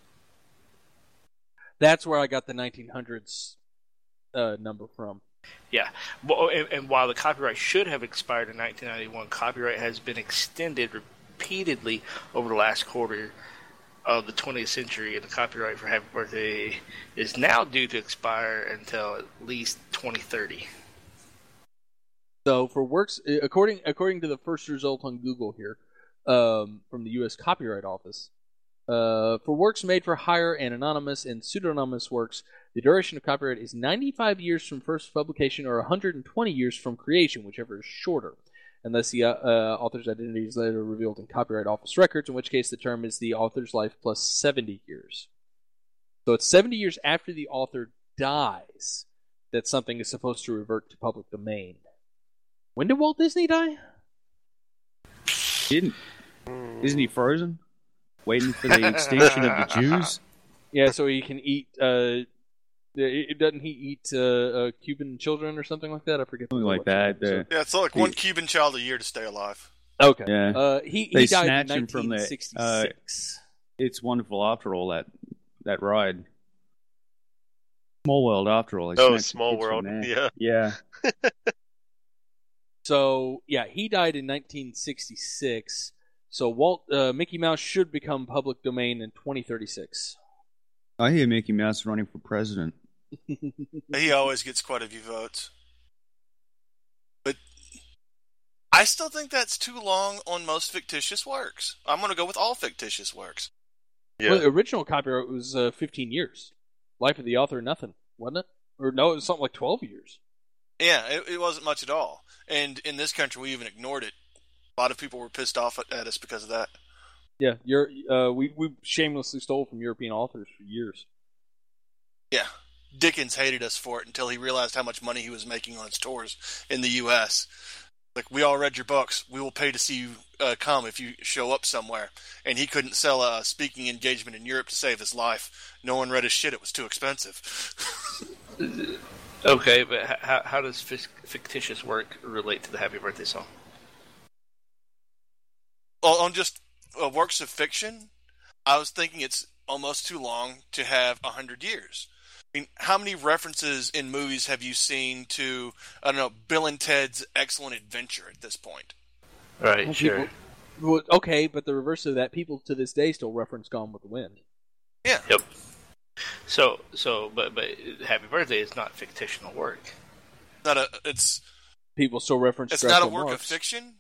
That's where I got the 1900s number from. Yeah. Well, and while the copyright should have expired in 1991, copyright has been extended repeatedly over the last quarter of the 20th century, and the copyright for Happy Birthday is now due to expire until at least 2030. So for works, according to the first result on Google here, from the U.S. Copyright Office, for works made for hire and anonymous and pseudonymous works, the duration of copyright is 95 years from first publication or 120 years from creation, whichever is shorter, unless the author's identity is later revealed in Copyright Office records, in which case the term is the author's life plus 70 years. So it's 70 years after the author dies that something is supposed to revert to public domain. When did Walt Disney die? Isn't he frozen? Waiting for the extinction of the Jews? Yeah, so he can eat. Doesn't he eat Cuban children or something like that? I forget. Something like that. Yeah, it's like one Cuban child a year to stay alive. Okay. Yeah. He They died in snatch him from the, 1966. It's Wonderful After All, that ride. Small World After All. Small World. Yeah. So yeah, he died in 1966. So Mickey Mouse should become public domain in 2036. I hear Mickey Mouse running for president. He always gets quite a few votes. But I still think that's too long on most fictitious works. I'm going to go with all fictitious works. Yeah. Well, the original copyright was 15 years. Life of the author, nothing, wasn't it? Or no, it was something like 12 years. Yeah, it wasn't much at all. And in this country, we even ignored it. A lot of people were pissed off at us because of that. Yeah, we shamelessly stole from European authors for years. Yeah. Dickens hated us for it until he realized how much money he was making on his tours in the U.S. Like, we all read your books. We will pay to see you come if you show up somewhere. And he couldn't sell a speaking engagement in Europe to save his life. No one read his shit. It was too expensive. Okay, but how does fictitious work relate to the Happy Birthday song? Well, on just works of fiction, I was thinking it's almost too long to have 100 years. I mean, how many references in movies have you seen to, I don't know, Bill and Ted's Excellent Adventure at this point? Right, Well, sure. Okay, but the reverse of that, people to this day still reference Gone with the Wind. Yeah. Yep. But Happy Birthday is not fictional work. It's People still reference. It's Groucho not a work of Marx. fiction.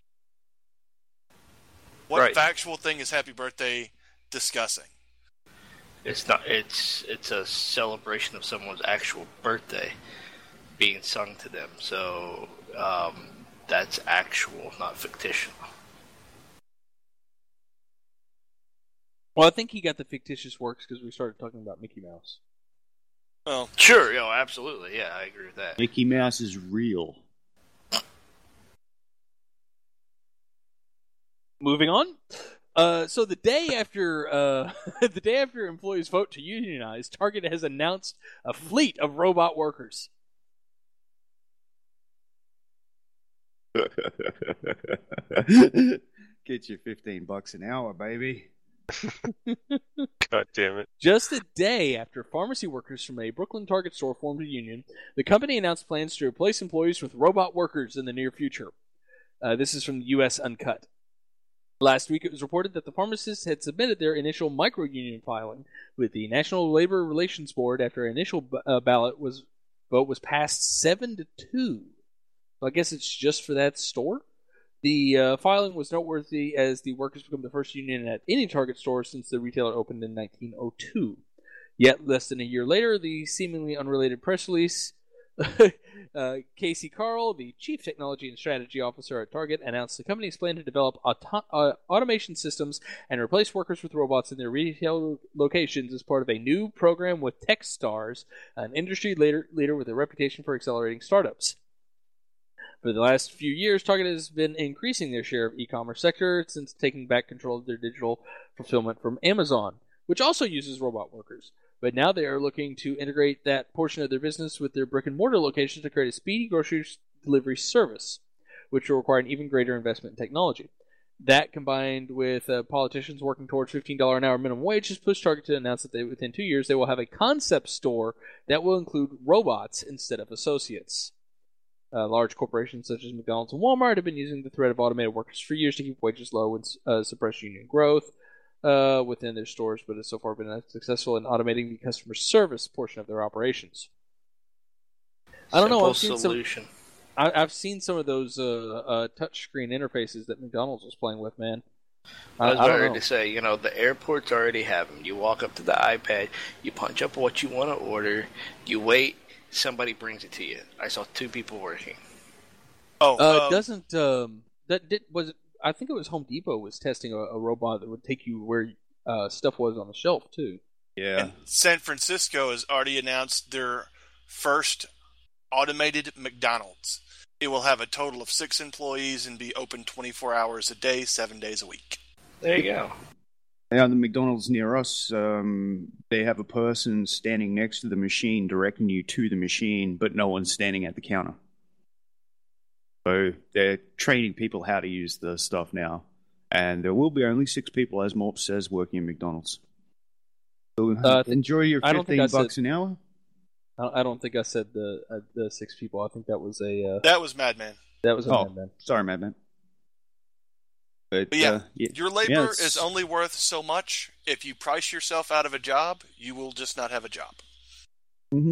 What Right. factual thing is Happy Birthday discussing? It's not. It's a celebration of someone's actual birthday being sung to them. So that's actual, not fictitious. Well, I think he got the fictitious works because we started talking about Mickey Mouse. Well, Sure, absolutely. Yeah, I agree with that. Mickey Mouse is real. Moving on. So the day after the day after employees vote to unionize, Target has announced a fleet of robot workers. Get you $15 an hour, baby. God damn it. Just a day after pharmacy workers from a Brooklyn Target store formed a union, the company announced plans to replace employees with robot workers in the near future. This is from the U.S. Uncut. Last week, it was reported that the pharmacists had submitted their initial micro-union filing with the National Labor Relations Board after an initial vote was passed 7-2. So I guess it's just for that store. The filing was noteworthy as the workers become the first union at any Target store since the retailer opened in 1902. Yet, less than a year later, the seemingly unrelated press release, Casey Carl, the Chief Technology and Strategy Officer at Target, announced the company's plan to develop automation systems and replace workers with robots in their retail locations as part of a new program with Techstars, an industry leader with a reputation for accelerating startups. For the last few years, Target has been increasing their share of e-commerce sector since taking back control of their digital fulfillment from Amazon, which also uses robot workers. But now they are looking to integrate that portion of their business with their brick-and-mortar locations to create a speedy grocery delivery service, which will require an even greater investment in technology. That, combined with politicians working towards $15 an hour minimum wage, has pushed Target to announce that within 2 years they will have a concept store that will include robots instead of associates. Large corporations such as McDonald's and Walmart have been using the threat of automated workers for years to keep wages low and suppress union growth within their stores, but has so far been unsuccessful in automating the customer service portion of their operations. I don't know. I've seen some of those touchscreen interfaces that McDonald's was playing with, man. I was ready to say, the airports already have them. You walk up to the iPad, you punch up what you want to order, you wait, somebody brings it to you. I saw 2 people working. I think it was Home Depot was testing a robot that would take you where stuff was on the shelf too. Yeah. And San Francisco has already announced their first automated McDonald's. It will have a total of 6 employees and be open 24 hours a day, 7 days a week. There you go. Yeah, the McDonald's near us, they have a person standing next to the machine directing you to the machine, but no one's standing at the counter. So they're training people how to use the stuff now. And there will be only 6 people, as Morp says, working in McDonald's. So enjoy your $15 an hour. I don't think I said the 6 people. I think that was a... that was Madman. That was a Madman. Sorry, Madman. But yeah, your labor is only worth so much. If you price yourself out of a job, you will just not have a job. Mm-hmm.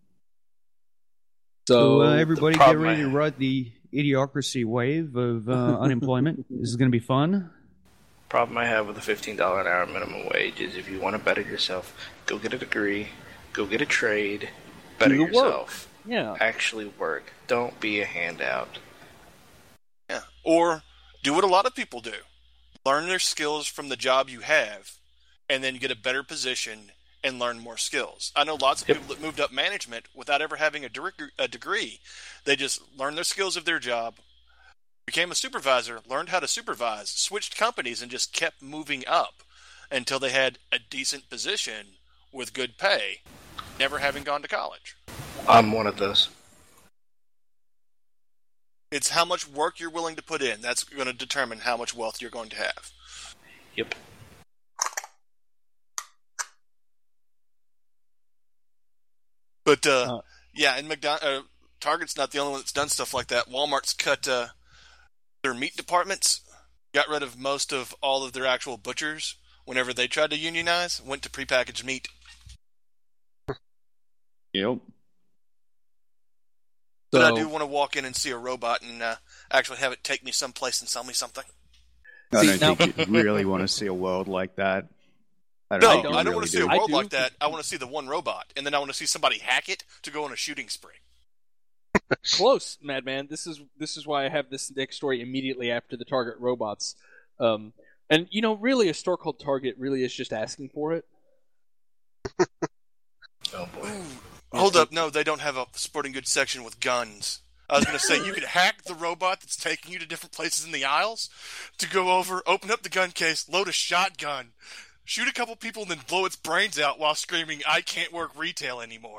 So everybody get ready to ride the idiocracy wave of unemployment. This is going to be fun. Problem I have with the $15 an hour minimum wage is if you want to better yourself, go get a degree, go get a trade, better yourself. Yeah. Actually work. Don't be a handout. Yeah. Or do what a lot of people do. Learn their skills from the job you have, and then get a better position and learn more skills. I know lots of people that moved up management without ever having a degree. They just learned their skills of their job, became a supervisor, learned how to supervise, switched companies, and just kept moving up until they had a decent position with good pay, never having gone to college. I'm one of those. It's how much work you're willing to put in. That's going to determine how much wealth you're going to have. Yep. But, yeah, and Target's not the only one that's done stuff like that. Walmart's cut their meat departments, got rid of most of all of their actual butchers whenever they tried to unionize, went to prepackaged meat. Yep. But I do want to walk in and see a robot and actually have it take me someplace and sell me something. I don't think you really want to see a world like that. I don't want to see a world like that. I want to see the one robot, and then I want to see somebody hack it to go on a shooting spree. Close, Madman. This is why I have this next story immediately after the Target robots. And really, a store called Target really is just asking for it. Oh boy. Hold up, no, they don't have a sporting goods section with guns. I was going to say, you could hack the robot that's taking you to different places in the aisles to go over, open up the gun case, load a shotgun, shoot a couple people, and then blow its brains out while screaming, "I can't work retail anymore."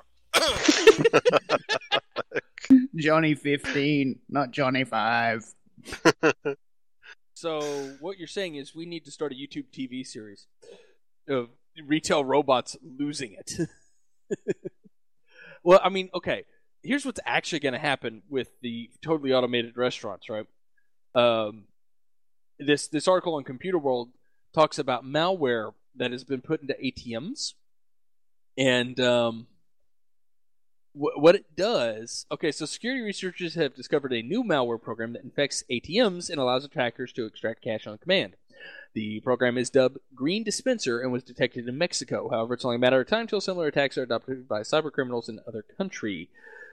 Johnny 15, not Johnny 5. So what you're saying is we need to start a YouTube TV series of retail robots losing it. Well, I mean, okay. Here's what's actually going to happen with the totally automated restaurants, right? This article on Computer World talks about malware that has been put into ATMs, and what it does. Okay, so security researchers have discovered a new malware program that infects ATMs and allows attackers to extract cash on command. The program is dubbed Green Dispenser and was detected in Mexico. However, it's only a matter of time until similar attacks are adopted by cybercriminals in other countries.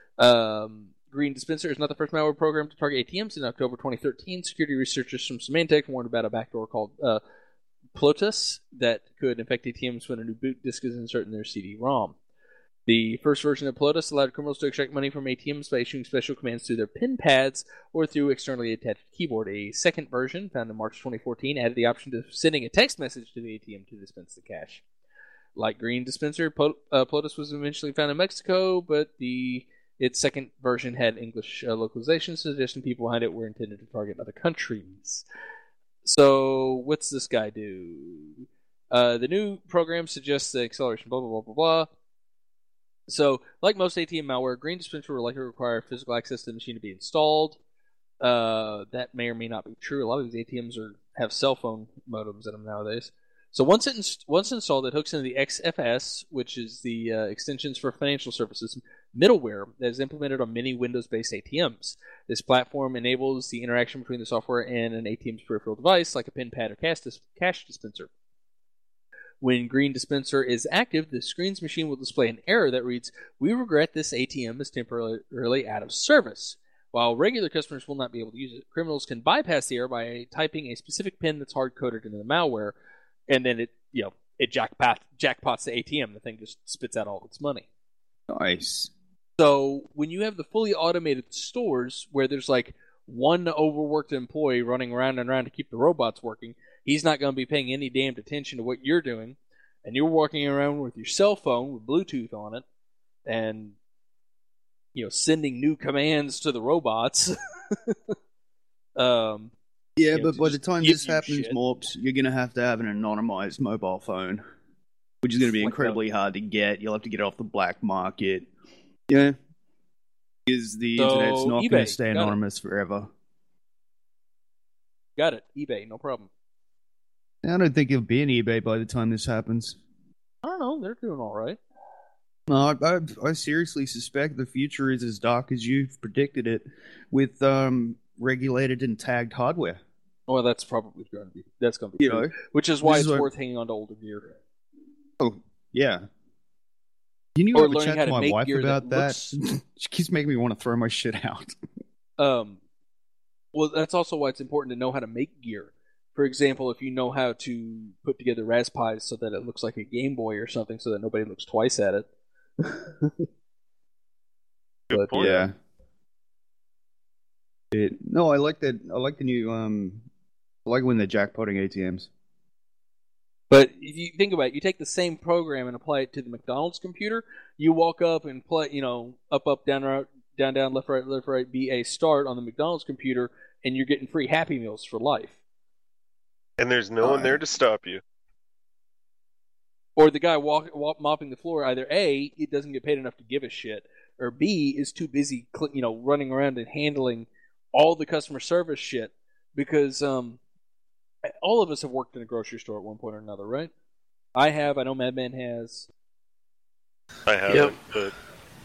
Green Dispenser is not the first malware program to target ATMs. In October 2013, security researchers from Symantec warned about a backdoor called Plotus that could infect ATMs when a new boot disk is inserted in their CD-ROM. The first version of Plotus allowed criminals to extract money from ATMs by issuing special commands through their PIN pads or through externally attached keyboard. A second version, found in March 2014, added the option of sending a text message to the ATM to dispense the cash. Like Green Dispenser, Plotus was eventually found in Mexico, but its second version had English localization, suggesting people behind it were intended to target other countries. So, what's this guy do? The new program suggests the acceleration, blah, blah, blah, blah, blah. So, like most ATM malware, Green Dispenser will likely require physical access to the machine to be installed. That may or may not be true. A lot of these ATMs have cell phone modems in them nowadays. So once installed, it hooks into the XFS, which is the extensions for financial services middleware that is implemented on many Windows-based ATMs. This platform enables the interaction between the software and an ATM's peripheral device, like a PIN pad or cash dispenser. When Green Dispenser is active, the screen's machine will display an error that reads, "We regret this ATM is temporarily out of service." While regular customers will not be able to use it, criminals can bypass the error by typing a specific PIN that's hard-coded into the malware, and then it jackpots the ATM. The thing just spits out all its money. Nice. So when you have the fully automated stores where there's like one overworked employee running around and around to keep the robots working, he's not going to be paying any damned attention to what you're doing, and you're walking around with your cell phone with Bluetooth on it, and sending new commands to the robots. Yeah, but by the time this happens, Morps, you're going to have an anonymized mobile phone, which is going to be incredibly hard to get. You'll have to get it off the black market. Yeah. Because the internet's not going to stay anonymous forever. Got it. eBay, no problem. I don't think it'll be an eBay by the time this happens. I don't know. They're doing all right. No, I seriously suspect the future is as dark as you've predicted it, with regulated and tagged hardware. Well, that's probably going to be. That's going to be true. Which is why it's worth hanging on to older gear. Oh, yeah. You need to have a chat to my wife about that. She keeps making me want to throw my shit out. Well, that's also why it's important to know how to make gear. For example, if you know how to put together Raspberries so that it looks like a Game Boy or something, so that nobody looks twice at it. Good point. Yeah. No, I like that. I like the new. I like when they're jackpotting ATMs. But if you think about it, you take the same program and apply it to the McDonald's computer. You walk up and play, up, down, left, right, BA start on the McDonald's computer, and you're getting free Happy Meals for life. And there's no one there to stop you. Or the guy mopping the floor, either A, it doesn't get paid enough to give a shit, or B, is too busy, running around and handling all the customer service shit. Because all of us have worked in a grocery store at one point or another, right? I have. I know Madman has. I haven't, but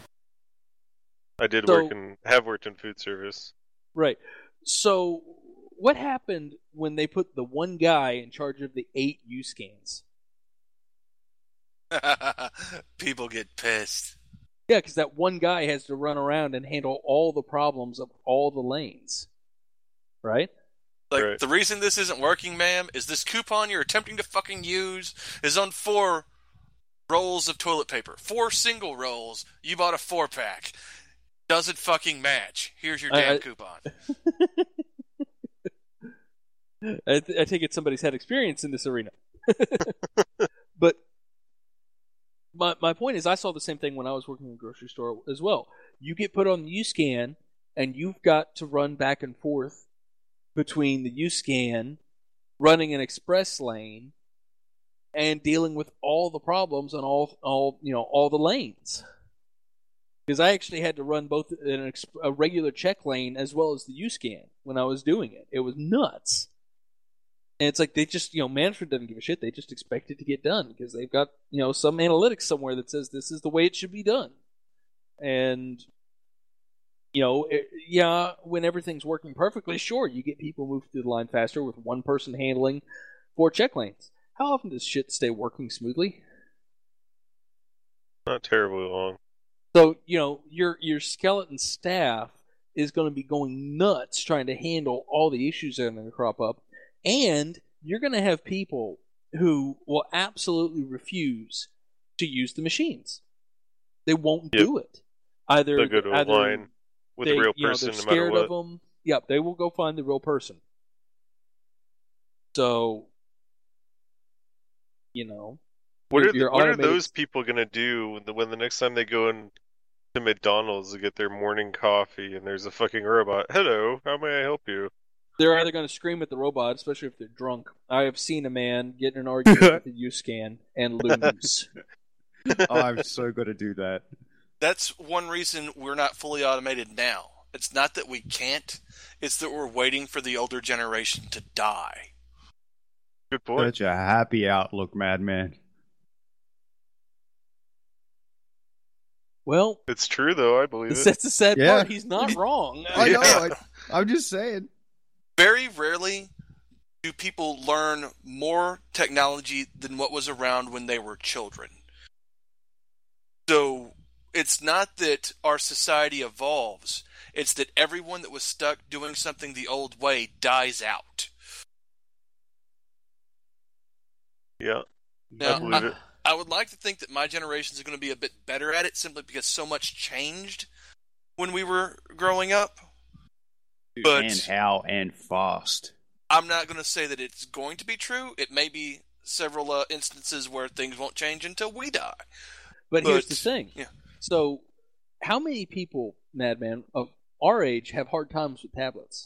I have worked in food service. Right. So, what happened when they put the one guy in charge of the 8 U-scans? People get pissed. Yeah, because that one guy has to run around and handle all the problems of all the lanes. Right? Like, Right. the reason this isn't working, ma'am, is this coupon you're attempting to fucking use is on 4 rolls of toilet paper. 4 single rolls. You bought a 4-pack. Doesn't fucking match. Here's your damn coupon. I take it somebody's had experience in this arena. But my point is, I saw the same thing when I was working in a grocery store as well. You get put on the U-Scan, and you've got to run back and forth between the U-Scan, running an express lane, and dealing with all the problems on all the lanes. Because I actually had to run both a regular check lane as well as the U-Scan when I was doing it. It was nuts. And it's like they just, management doesn't give a shit. They just expect it to get done because they've got, some analytics somewhere that says this is the way it should be done. And, when everything's working perfectly, sure, you get people moved through the line faster with one person handling 4 check lanes. How often does shit stay working smoothly? Not terribly long. So, your skeleton staff is going to be going nuts trying to handle all the issues that are going to crop up. And you're going to have people who will absolutely refuse to use the machines. They won't do it. They'll go to a line with a real person they're no matter scared what. of them. Yep, they will go find the real person. So, What are automated... those people going to do when the next time they go in to McDonald's to get their morning coffee and there's a fucking robot? Hello, how may I help you? They're either going to scream at the robot, especially if they're drunk. I have seen a man get in an argument with the U-Scan and lose. I'm so going to do that. That's one reason we're not fully automated now. It's not that we can't, it's that we're waiting for the older generation to die. Good point. Such a happy outlook, madman. Well, it's true, though. I believe it. That's the sad part. He's not wrong. I know. I'm just saying. Very rarely do people learn more technology than what was around when they were children. So it's not that our society evolves. It's that everyone that was stuck doing something the old way dies out. Yeah, now, I believe it. I would like to think that my generation is going to be a bit better at it simply because so much changed when we were growing up. But and how and fast. I'm not going to say that it's going to be true. It may be several instances where things won't change until we die. But here's the thing. Yeah. So, how many people, Madman, of our age have hard times with tablets?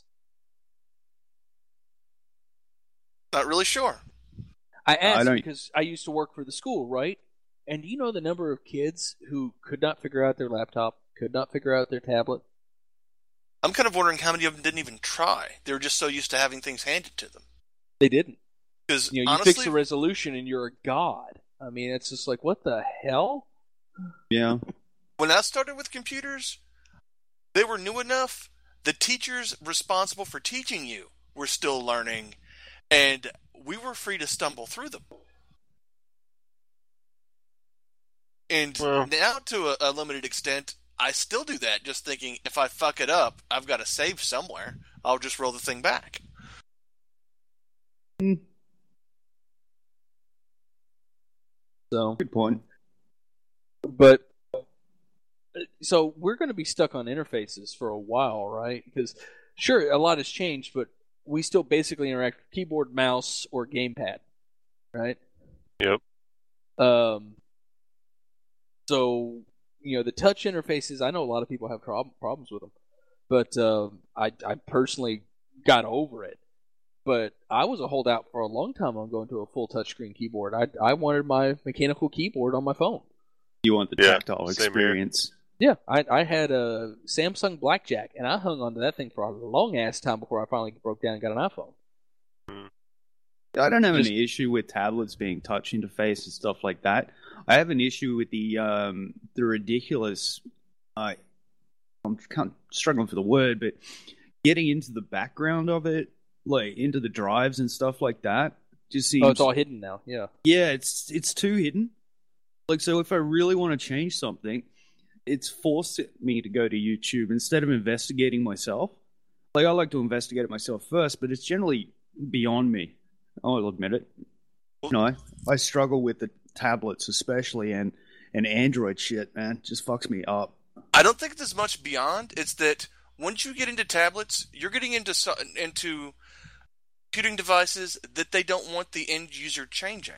Not really sure. I asked because I used to work for the school, right? And do you know the number of kids who could not figure out their laptop, could not figure out their tablet? I'm kind of wondering how many of them didn't even try. They were just so used to having things handed to them. They didn't. Because you honestly, fix a resolution and you're a god. I mean, it's just like, what the hell? Yeah. When I started with computers, they were new enough. The teachers responsible for teaching you were still learning, and we were free to stumble through them. And now, to a limited extent, I still do that, just thinking if I fuck it up, I've got to save somewhere. I'll just roll the thing back. So good point. But so we're going to be stuck on interfaces for a while, right? Because sure, a lot has changed, but we still basically interact with keyboard, mouse, or gamepad, right? Yep. So the touch interfaces, I know a lot of people have problems with them, but I personally got over it. But I was a holdout for a long time on going to a full touchscreen keyboard. I wanted my mechanical keyboard on my phone. You want the tactile experience. Yeah, I had a Samsung Blackjack, and I hung on to that thing for a long-ass time before I finally broke down and got an iPhone. I don't have any issue with tablets being touch interface and stuff like that. I have an issue with the ridiculous... I'm kind of struggling for the word, but getting into the background of it, like into the drives and stuff like that, just seems... Oh, it's all hidden now, yeah. Yeah, it's too hidden. Like, so if I really want to change something, it's forced me to go to YouTube instead of investigating myself. Like, I like to investigate it myself first, but it's generally beyond me. I'll admit it. You know, I struggle with the tablets especially, and Android shit, man, just fucks me up. I don't think it's as much beyond. It's that once you get into tablets, you're getting into computing devices that they don't want the end user changing.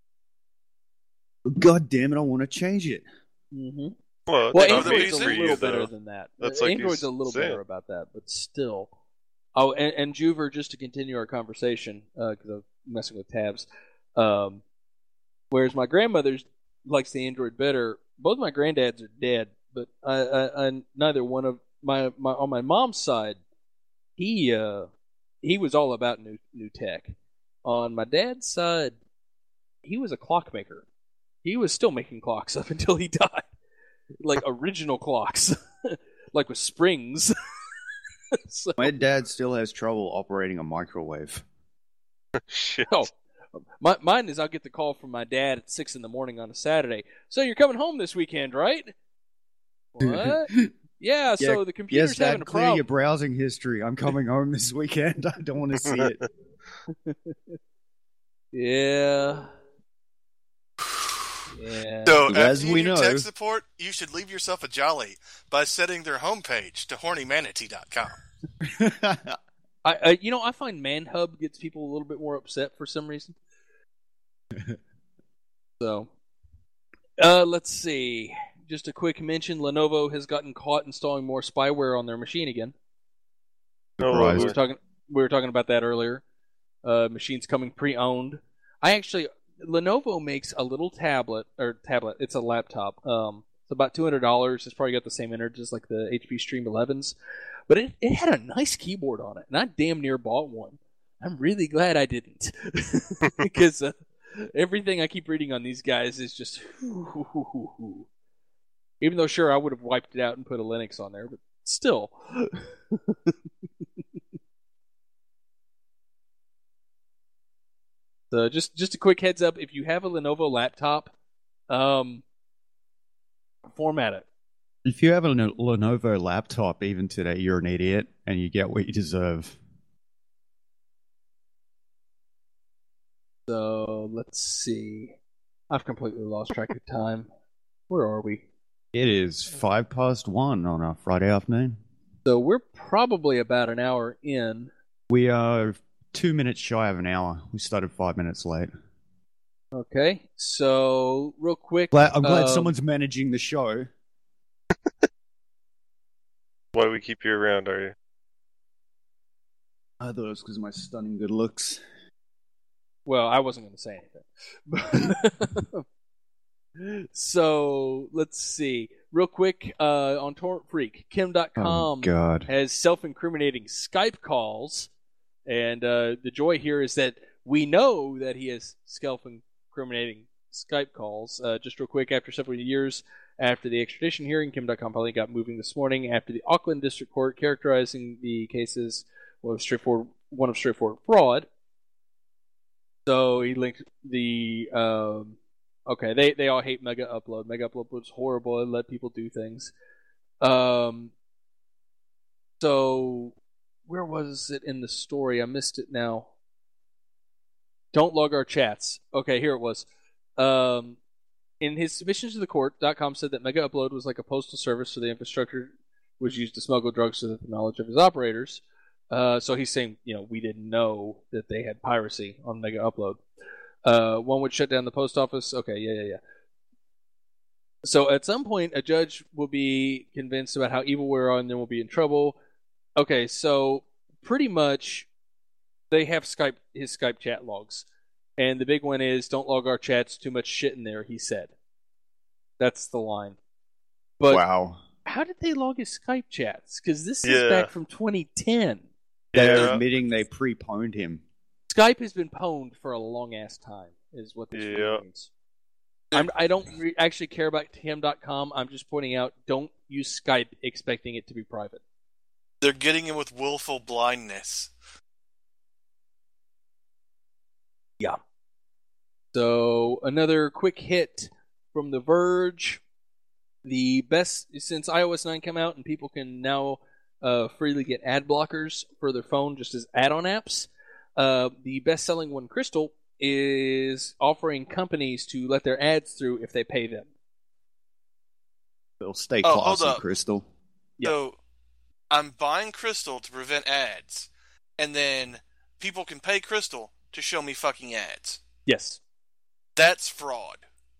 God damn it, I want to change it. Mm-hmm. Well, Android's a little better than that. That's like Android's a little better about that, but still. Oh, and Juver, just to continue our conversation, because I'm messing with tabs. Whereas my grandmother likes the Android better. Both my granddads are dead, but I neither one of my on my mom's side, he was all about new tech. On my dad's side, he was a clockmaker. He was still making clocks up until he died. Like original clocks, like with springs. So, my dad still has trouble operating a microwave. Shit. Oh, mine is I'll get the call from my dad at 6 a.m. on a Saturday. So you're coming home this weekend, right? What? Yeah. So the computer's yes, Dad, having a clear problem. your browsing history. I'm coming home this weekend. I don't want to see it. Yeah. Yeah. So, As after you we do know- tech support, you should leave yourself a jolly by setting their homepage to hornymanatee.com. I find ManHub gets people a little bit more upset for some reason. So, let's see. Just a quick mention: Lenovo has gotten caught installing more spyware on their machine again. No, Surprised. We were talking about that earlier. Machines coming pre-owned. Lenovo makes a little tablet. It's a laptop. It's about $200. It's probably got the same integers like the HP Stream 11s, but it had a nice keyboard on it, and I damn near bought one. I'm really glad I didn't, because everything I keep reading on these guys is just. Even though, sure, I would have wiped it out and put a Linux on there, but still. So just a quick heads up: if you have a Lenovo laptop, format it. If you have a Lenovo laptop, even today, you're an idiot, and you get what you deserve. So let's see. I've completely lost track of time. Where are we? It is 1:05 on a Friday afternoon. So we're probably about an hour in. We are 2 minutes shy of an hour. We started 5 minutes late. Okay, so real quick. I'm glad someone's managing the show. Why we keep you around, are you? I thought it was because of my stunning good looks. Well, I wasn't going to say anything. So let's see. Real quick, on Torrent Freak, Kim.com has self-incriminating Skype calls. And the joy here is that we know that he has self-incriminating Skype calls. Just real quick, after several years after the extradition hearing, Kim.com finally got moving this morning after the Auckland District Court characterizing the cases one of straightforward fraud. So he linked the okay, they all hate Mega Upload. Mega Upload was horrible and let people do things. So where was it in the story? I missed it now. Don't log our chats. Okay, here it was. In his submissions to the court, .com said that Mega Upload was like a postal service, so the infrastructure was used to smuggle drugs without the knowledge of his operators. So he's saying, we didn't know that they had piracy on Mega Upload. One would shut down the post office. Okay, yeah. So at some point, a judge will be convinced about how evil we are and then we'll be in trouble. Okay, so pretty much they have his Skype chat logs. And the big one is, don't log our chats, too much shit in there, he said. That's the line. But wow. How did they log his Skype chats? Because this is back from 2010. They're admitting they pre-pwned him. Skype has been pwned for a long-ass time, is what this really means. I don't actually care about Kim.com. I'm just pointing out, don't use Skype expecting it to be private. They're getting him with willful blindness. Yeah. So, another quick hit from The Verge. the best since iOS 9 came out and people can now freely get ad blockers for their phone just as add-on apps. The best-selling one, Crystal, is offering companies to let their ads through if they pay them. They'll stay Oh, hold classy, up. Crystal. Yeah. So I'm buying Crystal to prevent ads, and then people can pay Crystal to show me fucking ads. Yes. That's fraud.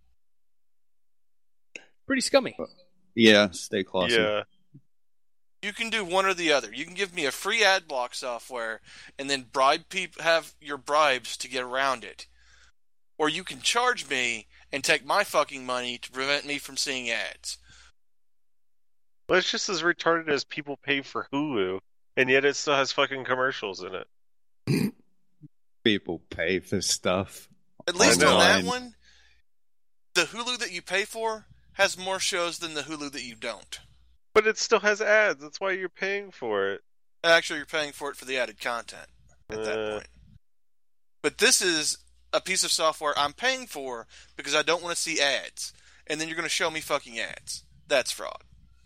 Pretty scummy. Yeah, stay classy. Yeah. You can do one or the other. You can give me a free ad block software and then bribe people, have your bribes to get around it. Or you can charge me and take my fucking money to prevent me from seeing ads. Well, it's just as retarded as people pay for Hulu, and yet it still has fucking commercials in it. People pay for stuff. At least on that Online. one, the Hulu that you pay for has more shows than the Hulu that you don't. But it still has ads. That's why you're paying for it. Actually, you're paying for it for the added content at that point. But this is a piece of software I'm paying for because I don't want to see ads. And then you're going to show me fucking ads. That's fraud.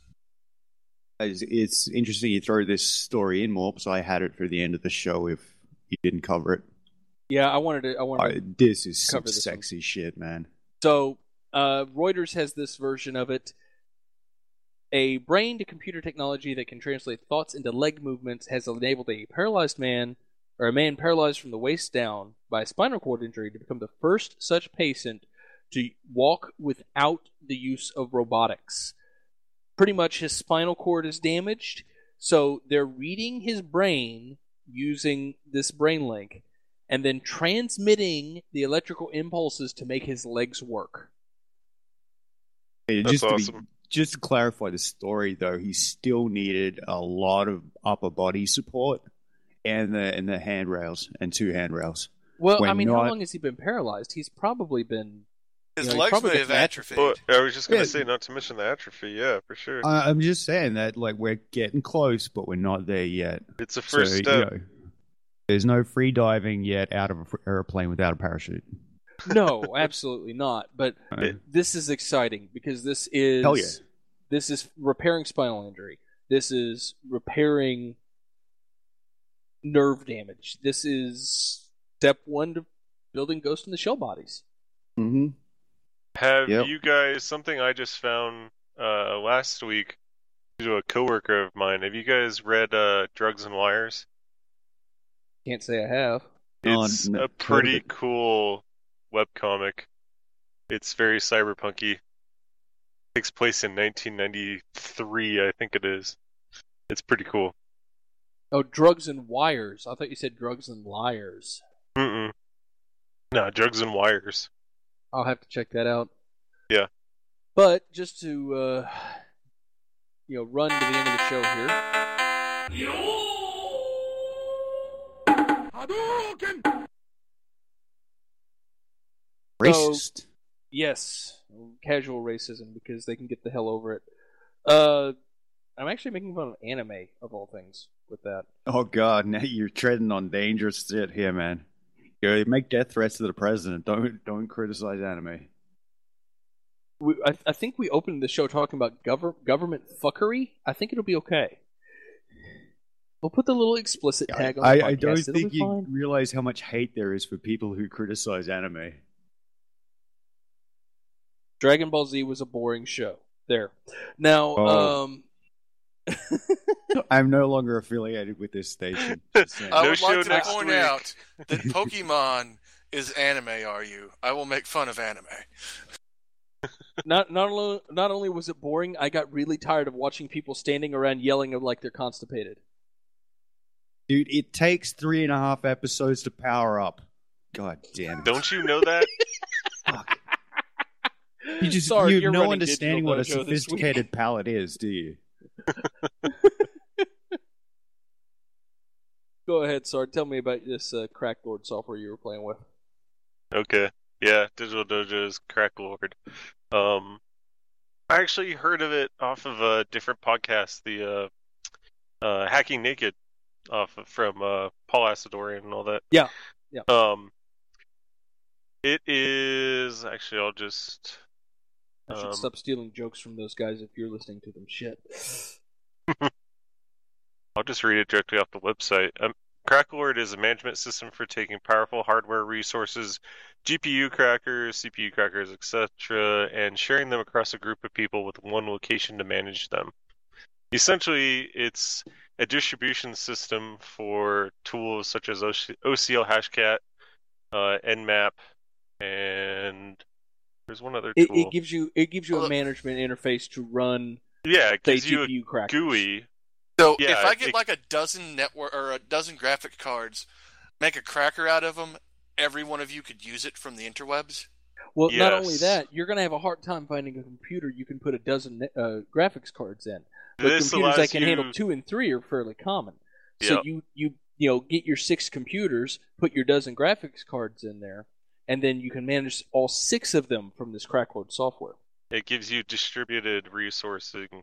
It's interesting you throw this story in more because I had it for the end of the show if you didn't cover it. Yeah, I wanted to This is some cover this sexy shit, man. So, Reuters has this version of it. A brain-to-computer technology that can translate thoughts into leg movements has enabled a paralyzed man, or a man paralyzed from the waist down by a spinal cord injury, to become the first such patient to walk without the use of robotics. Pretty much his spinal cord is damaged, so they're reading his brain using this brain link, and then transmitting the electrical impulses to make his legs work. Hey, That's just awesome. Just to clarify the story, though, he still needed a lot of upper body support and the handrails and 2 handrails. Well, When I mean, not- how long has he been paralyzed? He's probably been... His You know, he's legs probably may have got atrophied. Well, I was just going Yeah. to say, not to mention the atrophy. Yeah, for sure. I'm just saying that, like, we're getting close, but we're not there yet. It's a first So, step. there's no free diving yet out of an airplane without a parachute. No, absolutely not. But this is exciting because this is... Hell yeah. This is repairing spinal injury. This is repairing nerve damage. This is step 1 to building Ghost in the Shell bodies. Mm-hmm. Have Yep. you guys, something I just found last week to a coworker of mine, have you guys read Drugs and Wires? Can't say I have. It's no, a heard of pretty it. cool webcomic. It's very cyberpunky. Takes place in 1993, I think it is. It's pretty cool. Oh, Drugs and Wires. I thought you said Drugs and Liars. Mm-mm. No, Drugs and Wires. I'll have to check that out. Yeah. But just to run to the end of the show here. Racist. Yes, casual racism because they can get the hell over it. I'm actually making fun of anime of all things with that. Oh, God, now you're treading on dangerous shit here, man. You make death threats to the president. Don't criticize anime. I think we opened the show talking about government fuckery. I think it'll be okay. We'll put the little explicit tag on the podcast. I don't It'll think be you fine. realize how much hate there is for people who criticize anime. Dragon Ball Z was a boring show. There. Now, Oh. I'm no longer affiliated with this station. Just saying. I No would show like to next point week. out that Pokemon is anime, are you? I will make fun of anime. not only was it boring, I got really tired of watching people standing around yelling like they're constipated. Dude, it takes 3.5 episodes to power up. God damn it. Don't you know that? Fuck. You just Sorry, you you're have no running understanding Digital what a Dojo this week. sophisticated palate is, do you? Go ahead, Sard. Tell me about this crackboard software you were playing with. Okay. Yeah, Digital Dojo's Crack Lord. I actually heard of it off of a different podcast, the Hacking Naked, from Paul Asadorian and all that. Yeah. It is actually. I should stop stealing jokes from those guys if you're listening to them. Shit. I'll just read it directly off the website. Cracklord is a management system for taking powerful hardware resources, GPU crackers, CPU crackers, etc., and sharing them across a group of people with one location to manage them. Essentially, it's a distribution system for tools such as OCL Hashcat, Nmap, and there's one other tool. It gives you a management interface to run. Yeah, it gives GPU you a crackers. GUI. So Yeah, if I get like a dozen network or a dozen graphic cards, make a cracker out of them, every one of you could use it from the interwebs. Well, not Yes. only that, you're going to have a hard time finding a computer you can put a dozen graphics cards in. But This computers allows that can you- handle 2 and 3 are fairly common. So Yep. you get your 6 computers, put your dozen graphics cards in there, and then you can manage all 6 of them from this Cracklord software. It gives you distributed resourcing.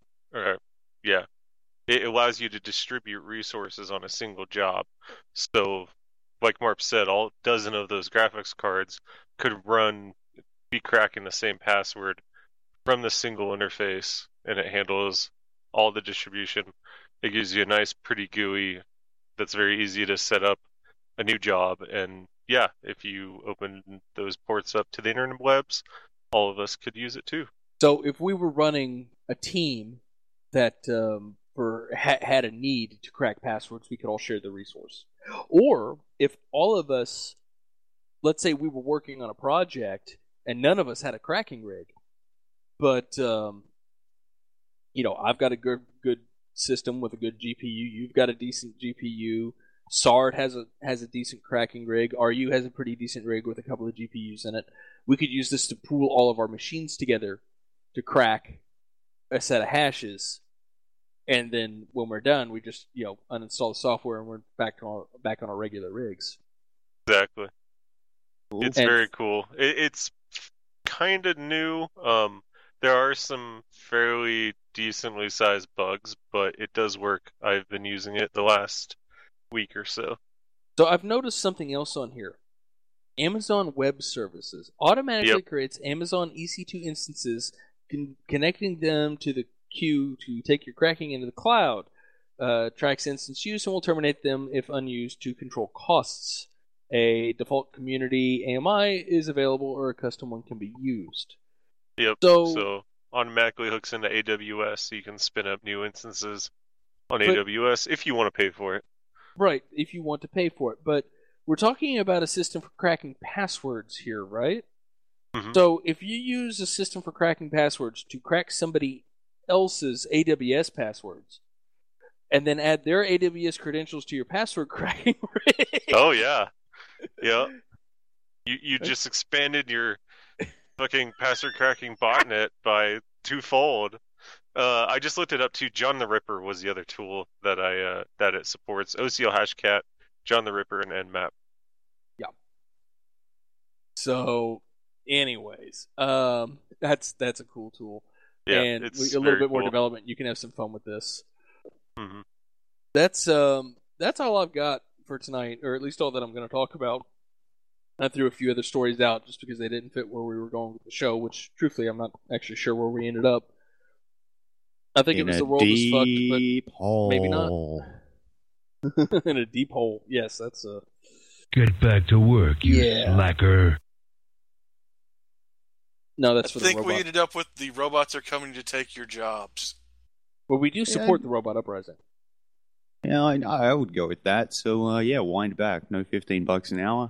It allows you to distribute resources on a single job. So, like Marp said, all dozen of those graphics cards could be cracking the same password from the single interface, and it handles all the distribution. It gives you a nice, pretty GUI that's very easy to set up a new job. And yeah, if you open those ports up to the interwebs, all of us could use it too. So if we were running a team that had a need to crack passwords, we could all share the resource. Or if all of us, let's say we were working on a project and none of us had a cracking rig, but I've got a good system with a good GPU. You've got a decent GPU. Sard has a decent cracking rig. RU has a pretty decent rig with a couple of GPUs in it. We could use this to pool all of our machines together to crack a set of hashes, and then when we're done, we just uninstall the software and we're back on our regular rigs. Exactly. Cool. It's And- very cool. It's kind of new. There are some fairly decently sized bugs, but it does work. I've been using it the last week or so. So I've noticed something else on here. Amazon Web Services automatically creates Amazon EC2 instances, connecting them to the queue to take your cracking into the cloud. Tracks instance use and will terminate them if unused to control costs. A default community AMI is available, or a custom one can be used. Yep. So- So automatically hooks into AWS, so you can spin up new instances on But- AWS if you want to pay for it. Right, if you want to pay for it. But we're talking about a system for cracking passwords here, right? Mhm. So if you use a system for cracking passwords to crack somebody else's AWS passwords, and then add their AWS credentials to your password cracking rig. Oh yeah, yeah. You just expanded your fucking password cracking botnet by twofold. I just looked it up too. John the Ripper was the other tool that that it supports. OCL Hashcat, John the Ripper, and Nmap. So, anyways, that's a cool tool. Yeah, and it's a little very bit more cool. development, you can have some fun with this. Mhm. That's all I've got for tonight, or at least all that I'm going to talk about. I threw a few other stories out just because they didn't fit where we were going with the show, which, truthfully, I'm not actually sure where we ended up. I think it was the world was fucked, deep hole. maybe not. but in a deep hole. Yes, that's a... Get back to work, you Yeah. slacker. No, I that's for the think we robot. ended up with the robots are coming to take your jobs. Well, we do support the robot uprising. Yeah, I would go with that. So, wind back. No $15 an hour.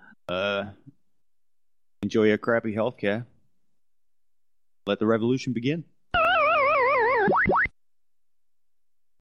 Enjoy your crappy healthcare. Let the revolution begin.